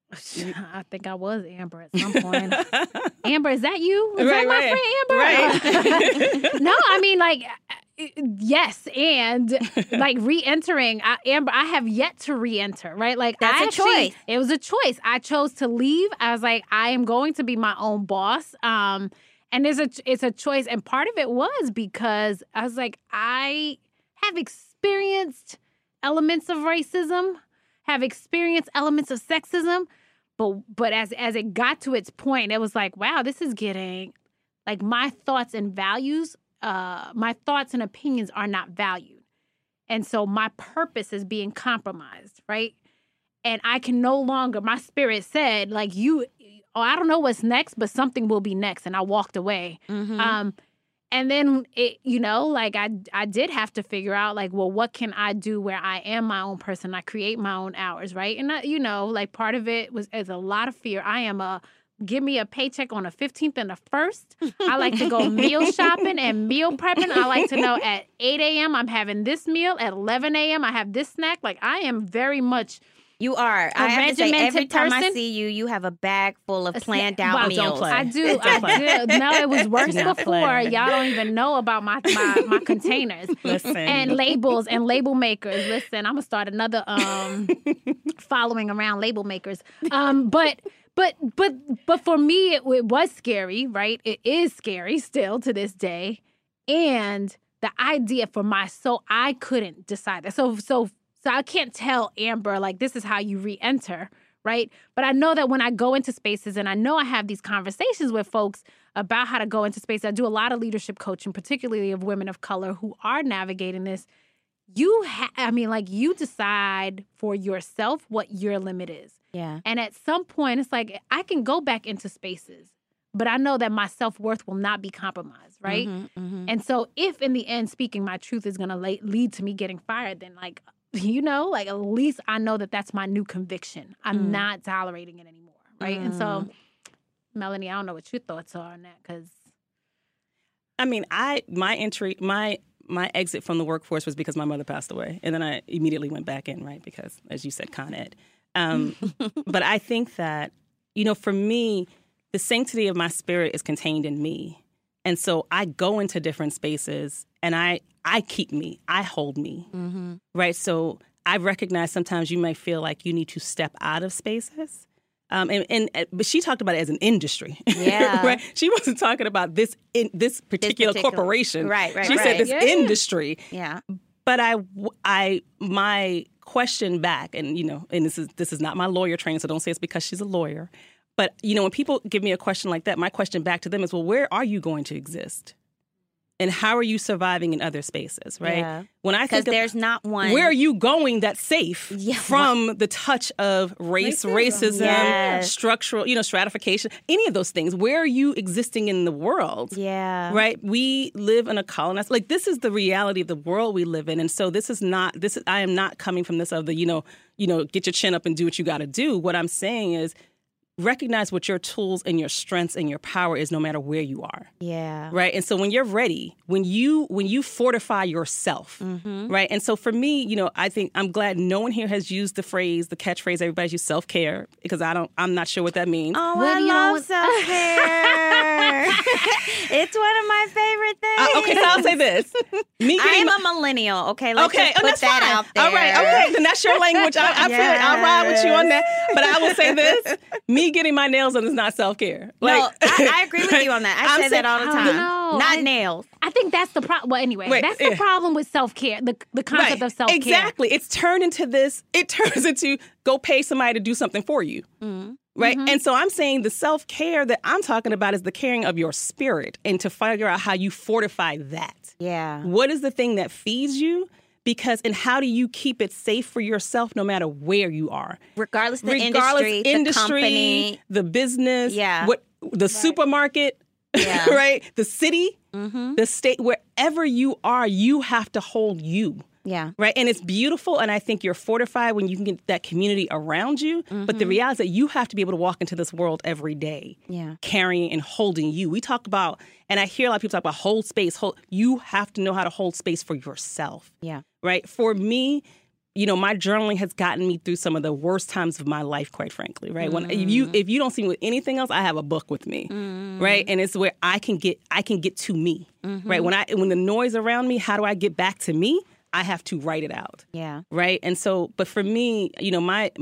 I think I was Amber at some point. Amber, is that you? Is right, that my friend Amber? Right. No, I mean, like, yes, and like re-entering. Amber, I have yet to re-enter, right? Like, that's a choice. It was a choice. I chose to leave. I was like, I am going to be my own boss. And it's a choice. And part of it was because I was like, I have experienced elements of racism, have experienced elements of sexism. But as it got to its point, it was like, wow, this is getting, like, my thoughts and values, my thoughts and opinions are not valued. And so my purpose is being compromised, right? And I can no longer, my spirit said, like, I don't know what's next, but something will be next. And I walked away. Mm-hmm. And then, like, I did have to figure out, like, well, what can I do where I am my own person? I create my own hours, right? And, like, part of it is a lot of fear. I am give me a paycheck on the 15th and the 1st. I like to go meal shopping and meal prepping. I like to know at 8 a.m. I'm having this meal. At 11 a.m. I have this snack. Like, I am very much... You are. I have to say, every time I see you, you have a bag full of planned out meals. Don't play. I do. No, it was worse before. Y'all don't even know about my containers. Listen. And labels and label makers. Listen, I'm gonna start another following around label makers. But for me, it was scary, right? It is scary still to this day, and the idea for my soul, I couldn't decide that. So I can't tell Amber, like, this is how you re-enter, right? But I know that when I go into spaces, and I know I have these conversations with folks about how to go into spaces. I do a lot of leadership coaching, particularly of women of color who are navigating this. You decide for yourself what your limit is. Yeah. And at some point, it's like, I can go back into spaces, but I know that my self-worth will not be compromised, right? Mm-hmm, mm-hmm. And so if in the end, speaking my truth is going to lead to me getting fired, then, like, like, at least I know that that's my new conviction. I'm not tolerating it anymore, right? And so, Melanie, I don't know what your thoughts are on that, because... I mean, my exit from the workforce was because my mother passed away. And then I immediately went back in, right? Because, as you said, Con Ed. But I think that, for me, the sanctity of my spirit is contained in me. And so I go into different spaces and I keep me, I hold me, right? So I recognize sometimes you might feel like you need to step out of spaces. But she talked about it as an industry, right? She wasn't talking about this particular corporation. Right. She said this industry. Yeah. But my question back, and and this is not my lawyer training, so don't say it's because she's a lawyer. But, when people give me a question like that, my question back to them is, well, where are you going to exist? And how are you surviving in other spaces, right? Yeah. When I think there's not one. Where are you going that's safe from the touch of racism, structural, stratification, any of those things? Where are you existing in the world? Yeah. Right? We live in a colonized, like, this is the reality of the world we live in. And so I am not coming from this of the, get your chin up and do what you got to do. What I'm saying is, recognize what your tools and your strengths and your power is no matter where you are. Yeah. Right? And so when you're ready, when you fortify yourself, right? And so for me, I think I'm glad no one here has used the catchphrase everybody's used, self-care, because I'm not sure what that means. Oh, I love self-care. It's one of my favorite things. Okay, so I'll say this. I'm a millennial, okay? Let's just put that out there. All right, okay, then that's your language. I feel it. I'll ride with you on that. But I will say this. Me getting my nails done is not self-care. Like, no, I agree with you on that. I say that all the time. Not nails. I think that's the problem. Well, anyway, that's the problem with self-care, the concept of self-care. Exactly. It turns into go pay somebody to do something for you. Right? And so I'm saying the self-care that I'm talking about is the caring of your spirit, and to figure out how you fortify that. Yeah. What is the thing that feeds you? And how do you keep it safe for yourself no matter where you are? Regardless the industry, the company, the business, the supermarket, right? The city, the state, wherever you are, you have to hold you. Yeah. Right. And it's beautiful. And I think you're fortified when you can get that community around you. Mm-hmm. But the reality is that you have to be able to walk into this world every day, carrying and holding you. We talk about, and I hear a lot of people talk about hold space. You have to know how to hold space for yourself. Yeah. Right. For me, my journaling has gotten me through some of the worst times of my life, quite frankly, right? When if you don't see me with anything else, I have a book with me, right? And it's where I can get to me, right? When the noise around me, how do I get back to me? I have to write it out. Yeah. Right. And so, but for me, who am I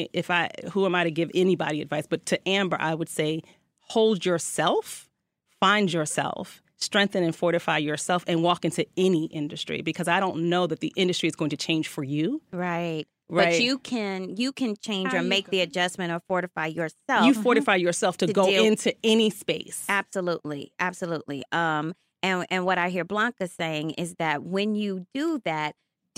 to give anybody advice? But to Amber, I would say, hold yourself, find yourself, strengthen and fortify yourself, and walk into any industry, because I don't know that the industry is going to change for you. Right. But you can change or make the adjustment or fortify yourself. You fortify yourself to go into any space. Absolutely. Absolutely. And what I hear Blanca saying is that when you do that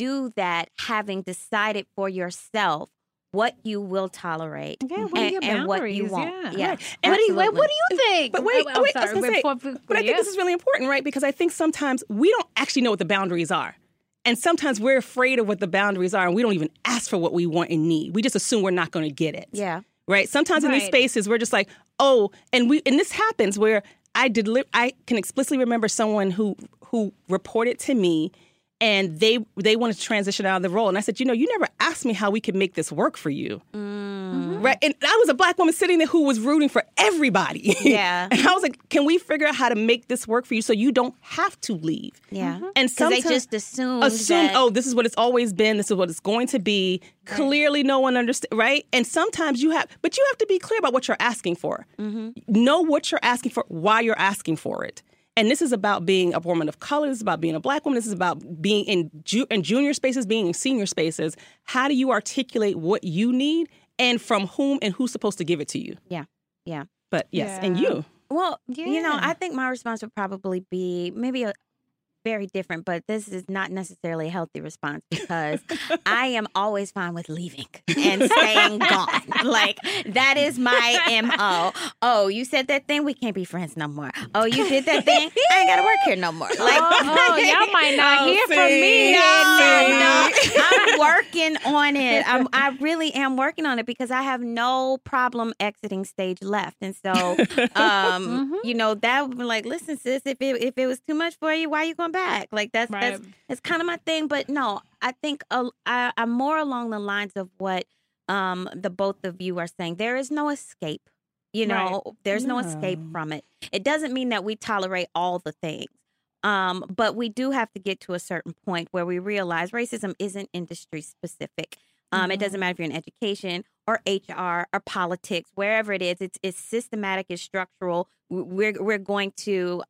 having decided for yourself what you will tolerate, and what you won't. Yeah. Right. And what do you think? But wait, I think this is really important, right? Because I think sometimes we don't actually know what the boundaries are. And sometimes we're afraid of what the boundaries are, and we don't even ask for what we want and need. We just assume we're not going to get it. Yeah. Right? Sometimes in these spaces, we're just like, and this happens where I can explicitly remember someone who reported to me, and they wanted to transition out of the role. And I said, you never asked me how we could make this work for you. Right? And I was a Black woman sitting there who was rooting for everybody. Yeah. And I was like, can we figure out how to make this work for you so you don't have to leave? Yeah. And sometimes they just assume this is what it's always been. This is what it's going to be. Right. Clearly no one understands, right? And sometimes you have to be clear about what you're asking for. Mm-hmm. Know what you're asking for, why you're asking for it. And this is about being a woman of color. This is about being a Black woman. This is about being in junior spaces, being in senior spaces. How do you articulate what you need, and from whom, and who's supposed to give it to you? Yeah, yeah. But yes, and you. Well, I think my response would probably be maybe very different, but this is not necessarily a healthy response, because I am always fine with leaving and staying gone. Like, that is my MO. Oh, you said that thing? We can't be friends no more. Oh, you did that thing? I ain't got to work here no more. Like, y'all might not hear from me. No. I'm working on it. I really am working on it, because I have no problem exiting stage left. And so, that would be like, listen, sis, if it was too much for you, why are you going back? Like, that's kind of my thing. But no, I think I'm more along the lines of what the both of you are saying. There is no escape. There's no escape from it. It doesn't mean that we tolerate all the things. But we do have to get to a certain point where we realize racism isn't industry specific. It doesn't matter if you're in education or HR or politics, wherever it is. It's systematic, it's structural. We're going to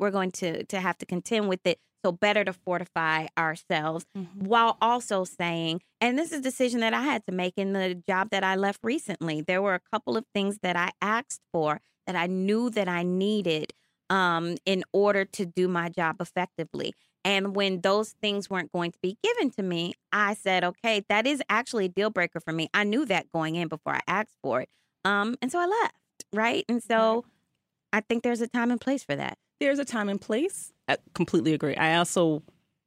have to contend with it. So better to fortify ourselves, while also saying, and this is a decision that I had to make in the job that I left recently. There were a couple of things that I asked for that I knew that I needed in order to do my job effectively. And when those things weren't going to be given to me, I said, okay, that is actually a deal breaker for me. I knew that going in before I asked for it. And so I left, right? And so I think there's a time and place for that. There's a time and place. I completely agree. I also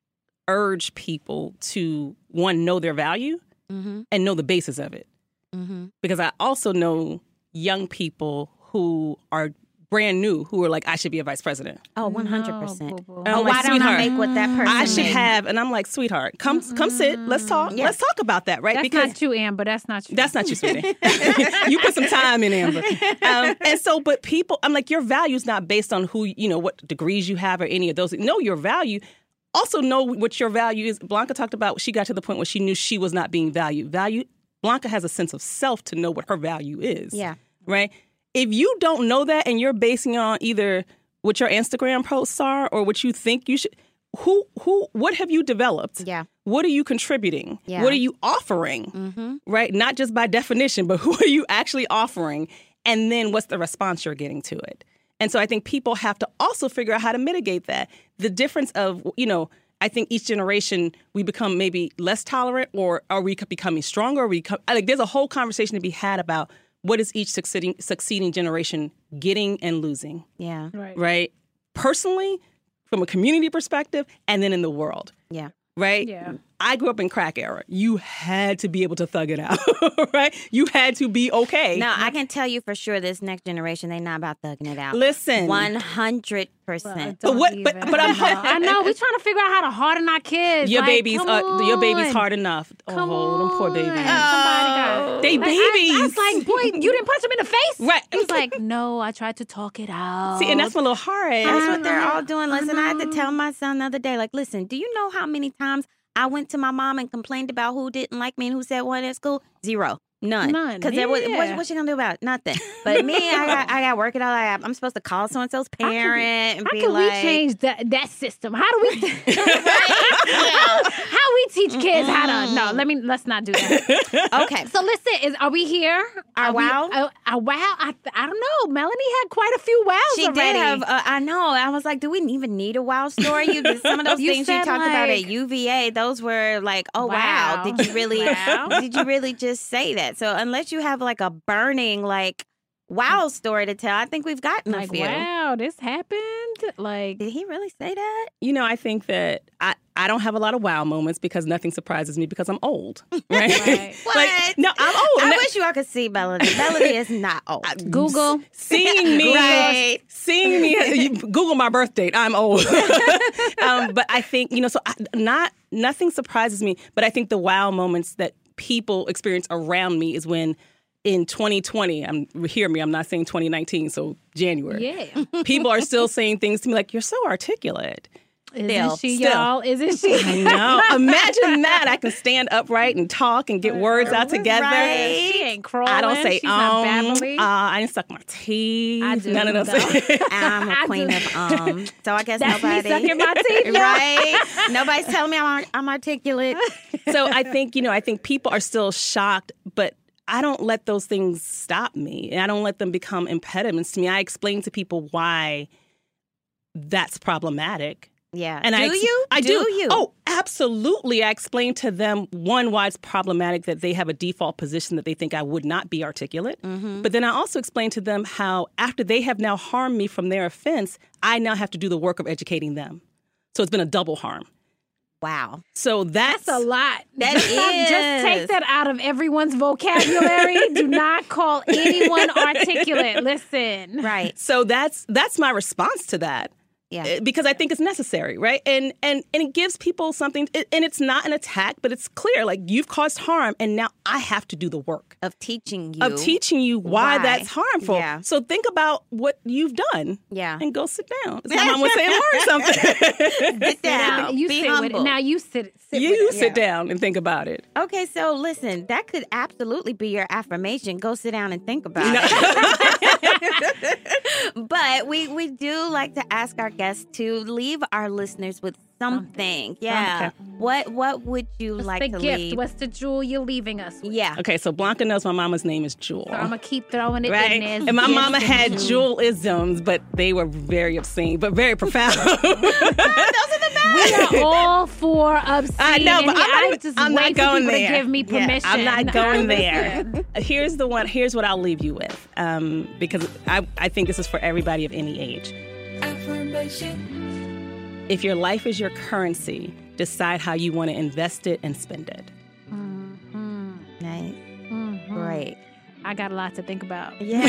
urge people to, one, know their value and know the basis of it. Because I also know young people who are brand new who are like, I should be a vice president. Oh, 100%. Why don't I make what that person I should have? And I'm like, sweetheart, come sit. Let's talk. Yeah. Let's talk about that, right? That's not you, Amber. That's not you. That's not you, sweetie. You put some time in, Amber. And so, but people, I'm like, your value's not based on who, what degrees you have or any of those. Know your value. Also know what your value is. Blanca talked about, she got to the point where she knew she was not being valued. Blanca has a sense of self to know what her value is. Yeah. Right? If you don't know that, and you're basing it on either what your Instagram posts are or what you think you should, what have you developed? Yeah. What are you contributing? Yeah. What are you offering? Right? Not just by definition, but who are you actually offering? And then what's the response you're getting to it? And so I think people have to also figure out how to mitigate that. The difference of, I think each generation we become maybe less tolerant, or are we becoming stronger? There's a whole conversation to be had about what is each succeeding generation getting and losing? Yeah. Right? Personally, from a community perspective, and then in the world. Yeah. right? Yeah. I grew up in crack era. You had to be able to thug it out, right? You had to be okay. No, I can tell you for sure this next generation, they're not about thugging it out. Listen. 100%. But I know. We're trying to figure out how to harden our kids. Your baby's hard enough. Come them poor babies. They babies. I was like, boy, you didn't punch him in the face? Right. He was like, no, I tried to talk it out. See, and that's a little hard. That's what they're all doing. Listen, I had to tell my son the other day, like, listen, do you know how many times I went to my mom and complained about who didn't like me and who said what at school? Zero. None. Because what's she gonna do about it? Nothing. But me, I got work it out. I'm supposed to call so and so's parent and be like, how can we change that system? How do we? How we teach kids how to? No, let's not do that. Okay. So listen, are we here? Our wow? Our wow. I don't know. Melanie had quite a few wows. She already. did have. I know. I was like, do we even need a wow story? Some of those things you talked about at UVA, those were like, oh wow. Did you really? Did you really just say that? So unless you have like a burning like wow story to tell, I think we've gotten a few. Wow, this happened. Like, did he really say that? You know, I think that I don't have a lot of wow moments because nothing surprises me because I'm old. Right? What? Like, no, I'm old. I wish you all could see Melanie. Melanie is not old. Google. Seeing me. Right. Seeing me. Google my birth date. I'm old. But I think, so nothing surprises me. But I think the wow moments that people experience around me is when in 2020, hear me, I'm not saying 2019, so January. Yeah. People are still saying things to me like, you're so articulate. Isn't she, y'all? Isn't she? I know. Imagine that. I can stand upright and talk and get words out together. Right. She ain't crawling. I don't say, she's not babbling. I didn't suck my teeth. I do. None of those. I'm a queen of So I guess that's nobody. Me sucking my teeth, right? Nobody's telling me I'm articulate. So I think, I think people are still shocked, but I don't let those things stop me. And I don't let them become impediments to me. I explain to people why that's problematic. Yeah. And do you? I do. You? Oh, absolutely. I explain to them, one, why it's problematic that they have a default position that they think I would not be articulate. Mm-hmm. But then I also explain to them how after they have now harmed me from their offense, I now have to do the work of educating them. So it's been a double harm. Wow. So that's a lot. That is. Just take that out of everyone's vocabulary. Do not call anyone articulate. Listen. Right. So that's my response to that. Yeah. Because I think it's necessary, right? And it gives people something, and it's not an attack, but it's clear, like, you've caused harm, and now I have to do the work. Of teaching you. Why that's harmful. Yeah. So think about what you've done. Yeah. And go sit down. As my mom would say, learn something. Sit down. You Be sit humble. with it. Now you sit You with it. sit down and think about it. Okay, so listen, that could absolutely be your affirmation. Go sit down and think about it. But we do like to ask our guests to leave our listeners with something. Yeah. Okay. What would you What's like the to gift? leave? What's the jewel you're leaving us with? Yeah. Okay, so Blanca knows my mama's name is Jewel. So I'm going to keep throwing it right? in there. And my mama had Jewel-isms, but they were very obscene, but very profound. Those are the best. We are all for obscene. I know, but I'm not going there. To give me permission. Yeah, I'm not going there. Here's what I'll leave you with, because I think this is for everybody of any age. Affirmation. If your life is your currency, decide how you want to invest it and spend it. Mm-hmm. Nice. Mm-hmm. Great. I got a lot to think about. Yeah.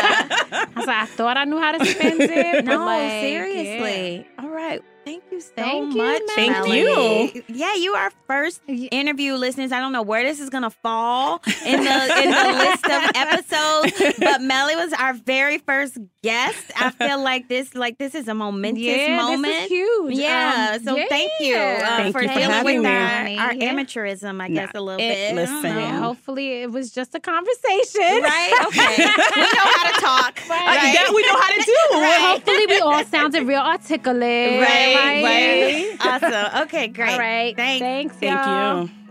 I thought I knew how to spend it. No, but seriously. Yeah. All right. Thank you so Thank much. you, Thank Melanie. you. Yeah, you are first interview listeners. I don't know where this is gonna fall in the list of episodes, but Melly was our very first guest. I feel like this is a momentous moment. This is huge. Yeah. Thank you for dealing with our amateurism, I guess, a little bit. Listen. Yeah, hopefully it was just a conversation. Right? Okay. We know how to talk. Right? That we know how to do. Right. Hopefully we all sounded real articulate. Right. Right. Awesome. Okay, great. All right. Thanks y'all. Thank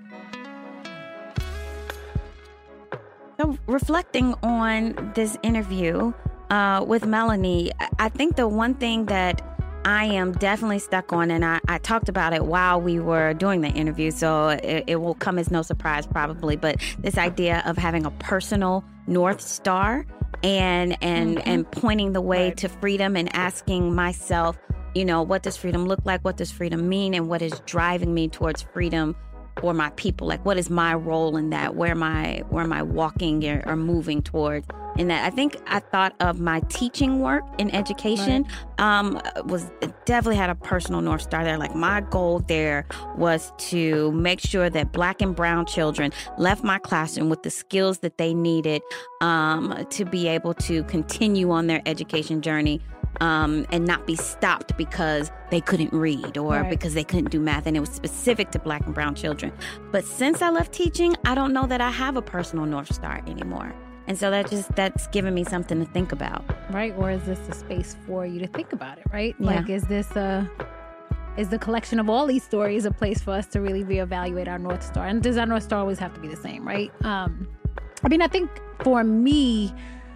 you. So reflecting on this interview with Melanie, I think the one thing that I am definitely stuck on, and I talked about it while we were doing the interview, so it will come as no surprise probably, but this idea of having a personal North Star and pointing the way to freedom and asking myself, what does freedom look like? What does freedom mean? And what is driving me towards freedom for my people? Like, what is my role in that? Where am I walking or moving towards? In that, I think I thought of my teaching work in education, definitely had a personal North Star there. Like, my goal there was to make sure that Black and brown children left my classroom with the skills that they needed to be able to continue on their education journey. And not be stopped because they couldn't read or because they couldn't do math. And it was specific to Black and brown children. But since I left teaching, I don't know that I have a personal North Star anymore. And so that's given me something to think about. Right. Or is this a space for you to think about it? Right. Yeah. Like, is the collection of all these stories a place for us to really reevaluate our North Star? And does our North Star always have to be the same? Right. I think for me,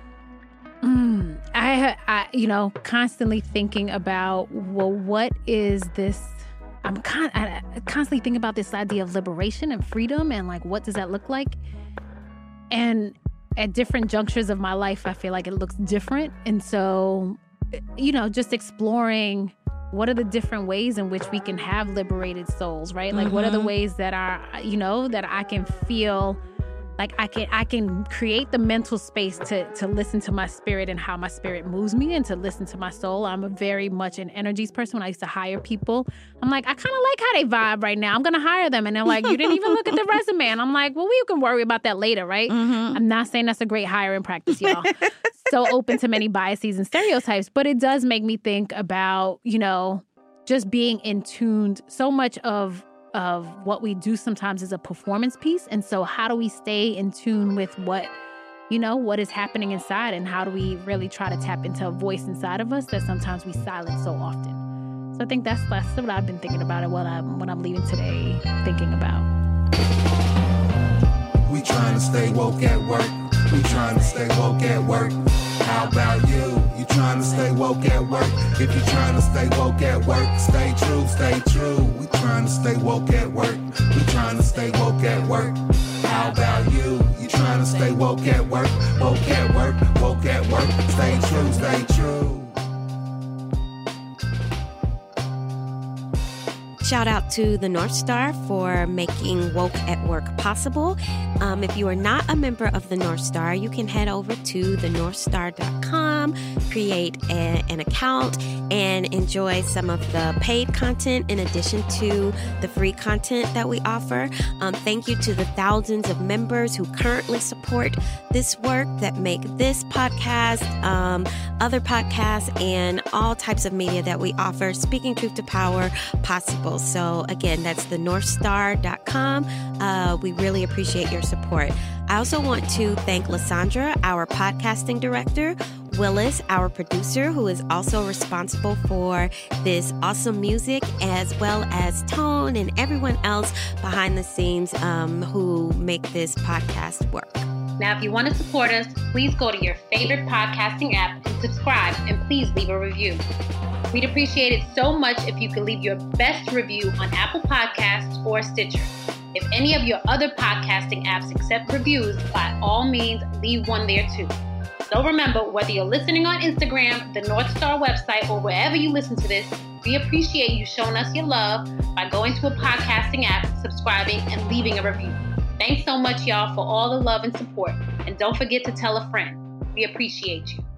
I constantly thinking about, well, what is this? I'm constantly thinking about this idea of liberation and freedom and like, what does that look like? And at different junctures of my life, I feel like it looks different. And so, just exploring what are the different ways in which we can have liberated souls, right? Like, what are the ways that are, that I can feel like I can create the mental space to listen to my spirit and how my spirit moves me and to listen to my soul. I'm a very much an energies person. When I used to hire people, I'm like, I kind of like how they vibe right now. I'm going to hire them. And they're like, you didn't even look at the resume. And I'm like, well, we can worry about that later, right? I'm not saying that's a great hiring practice, y'all. So open to many biases and stereotypes. But it does make me think about, just being in tuned. So much of what we do sometimes is a performance piece. And so how do we stay in tune with what is happening inside, and how do we really try to tap into a voice inside of us that sometimes we silence so often? So I think that's what I've been thinking about it when I'm leaving today, thinking about. We trying to stay woke at work. We trying to stay woke at work. How about you? You trying to stay woke at work? If you trying to stay woke at work, stay true, stay true. We trying to stay woke at work. We trying to stay woke at work. How about you? You trying to stay woke at work? Woke at work, woke at work. Stay true, stay true. Shout out to the North Star for making Woke at Work possible. If you are not a member of the North Star, you can head over to thenorthstar.com, create an account, and enjoy some of the paid content in addition to the free content that we offer. Thank you to the thousands of members who currently support this work, that make this podcast, other podcasts, and all types of media that we offer, Speaking Truth to Power, possible. So again, that's thenorthstar.com. We really appreciate your support. I also want to thank Lysandra, our podcasting director, Willis, our producer, who is also responsible for this awesome music, as well as Tone and everyone else behind the scenes who make this podcast work. Now, if you want to support us, please go to your favorite podcasting app and subscribe, and please leave a review. We'd appreciate it so much if you could leave your best review on Apple Podcasts or Stitcher. If any of your other podcasting apps accept reviews, by all means, leave one there too. So remember, whether you're listening on Instagram, the North Star website, or wherever you listen to this, we appreciate you showing us your love by going to a podcasting app, subscribing, and leaving a review. Thanks so much, y'all, for all the love and support. And don't forget to tell a friend. We appreciate you.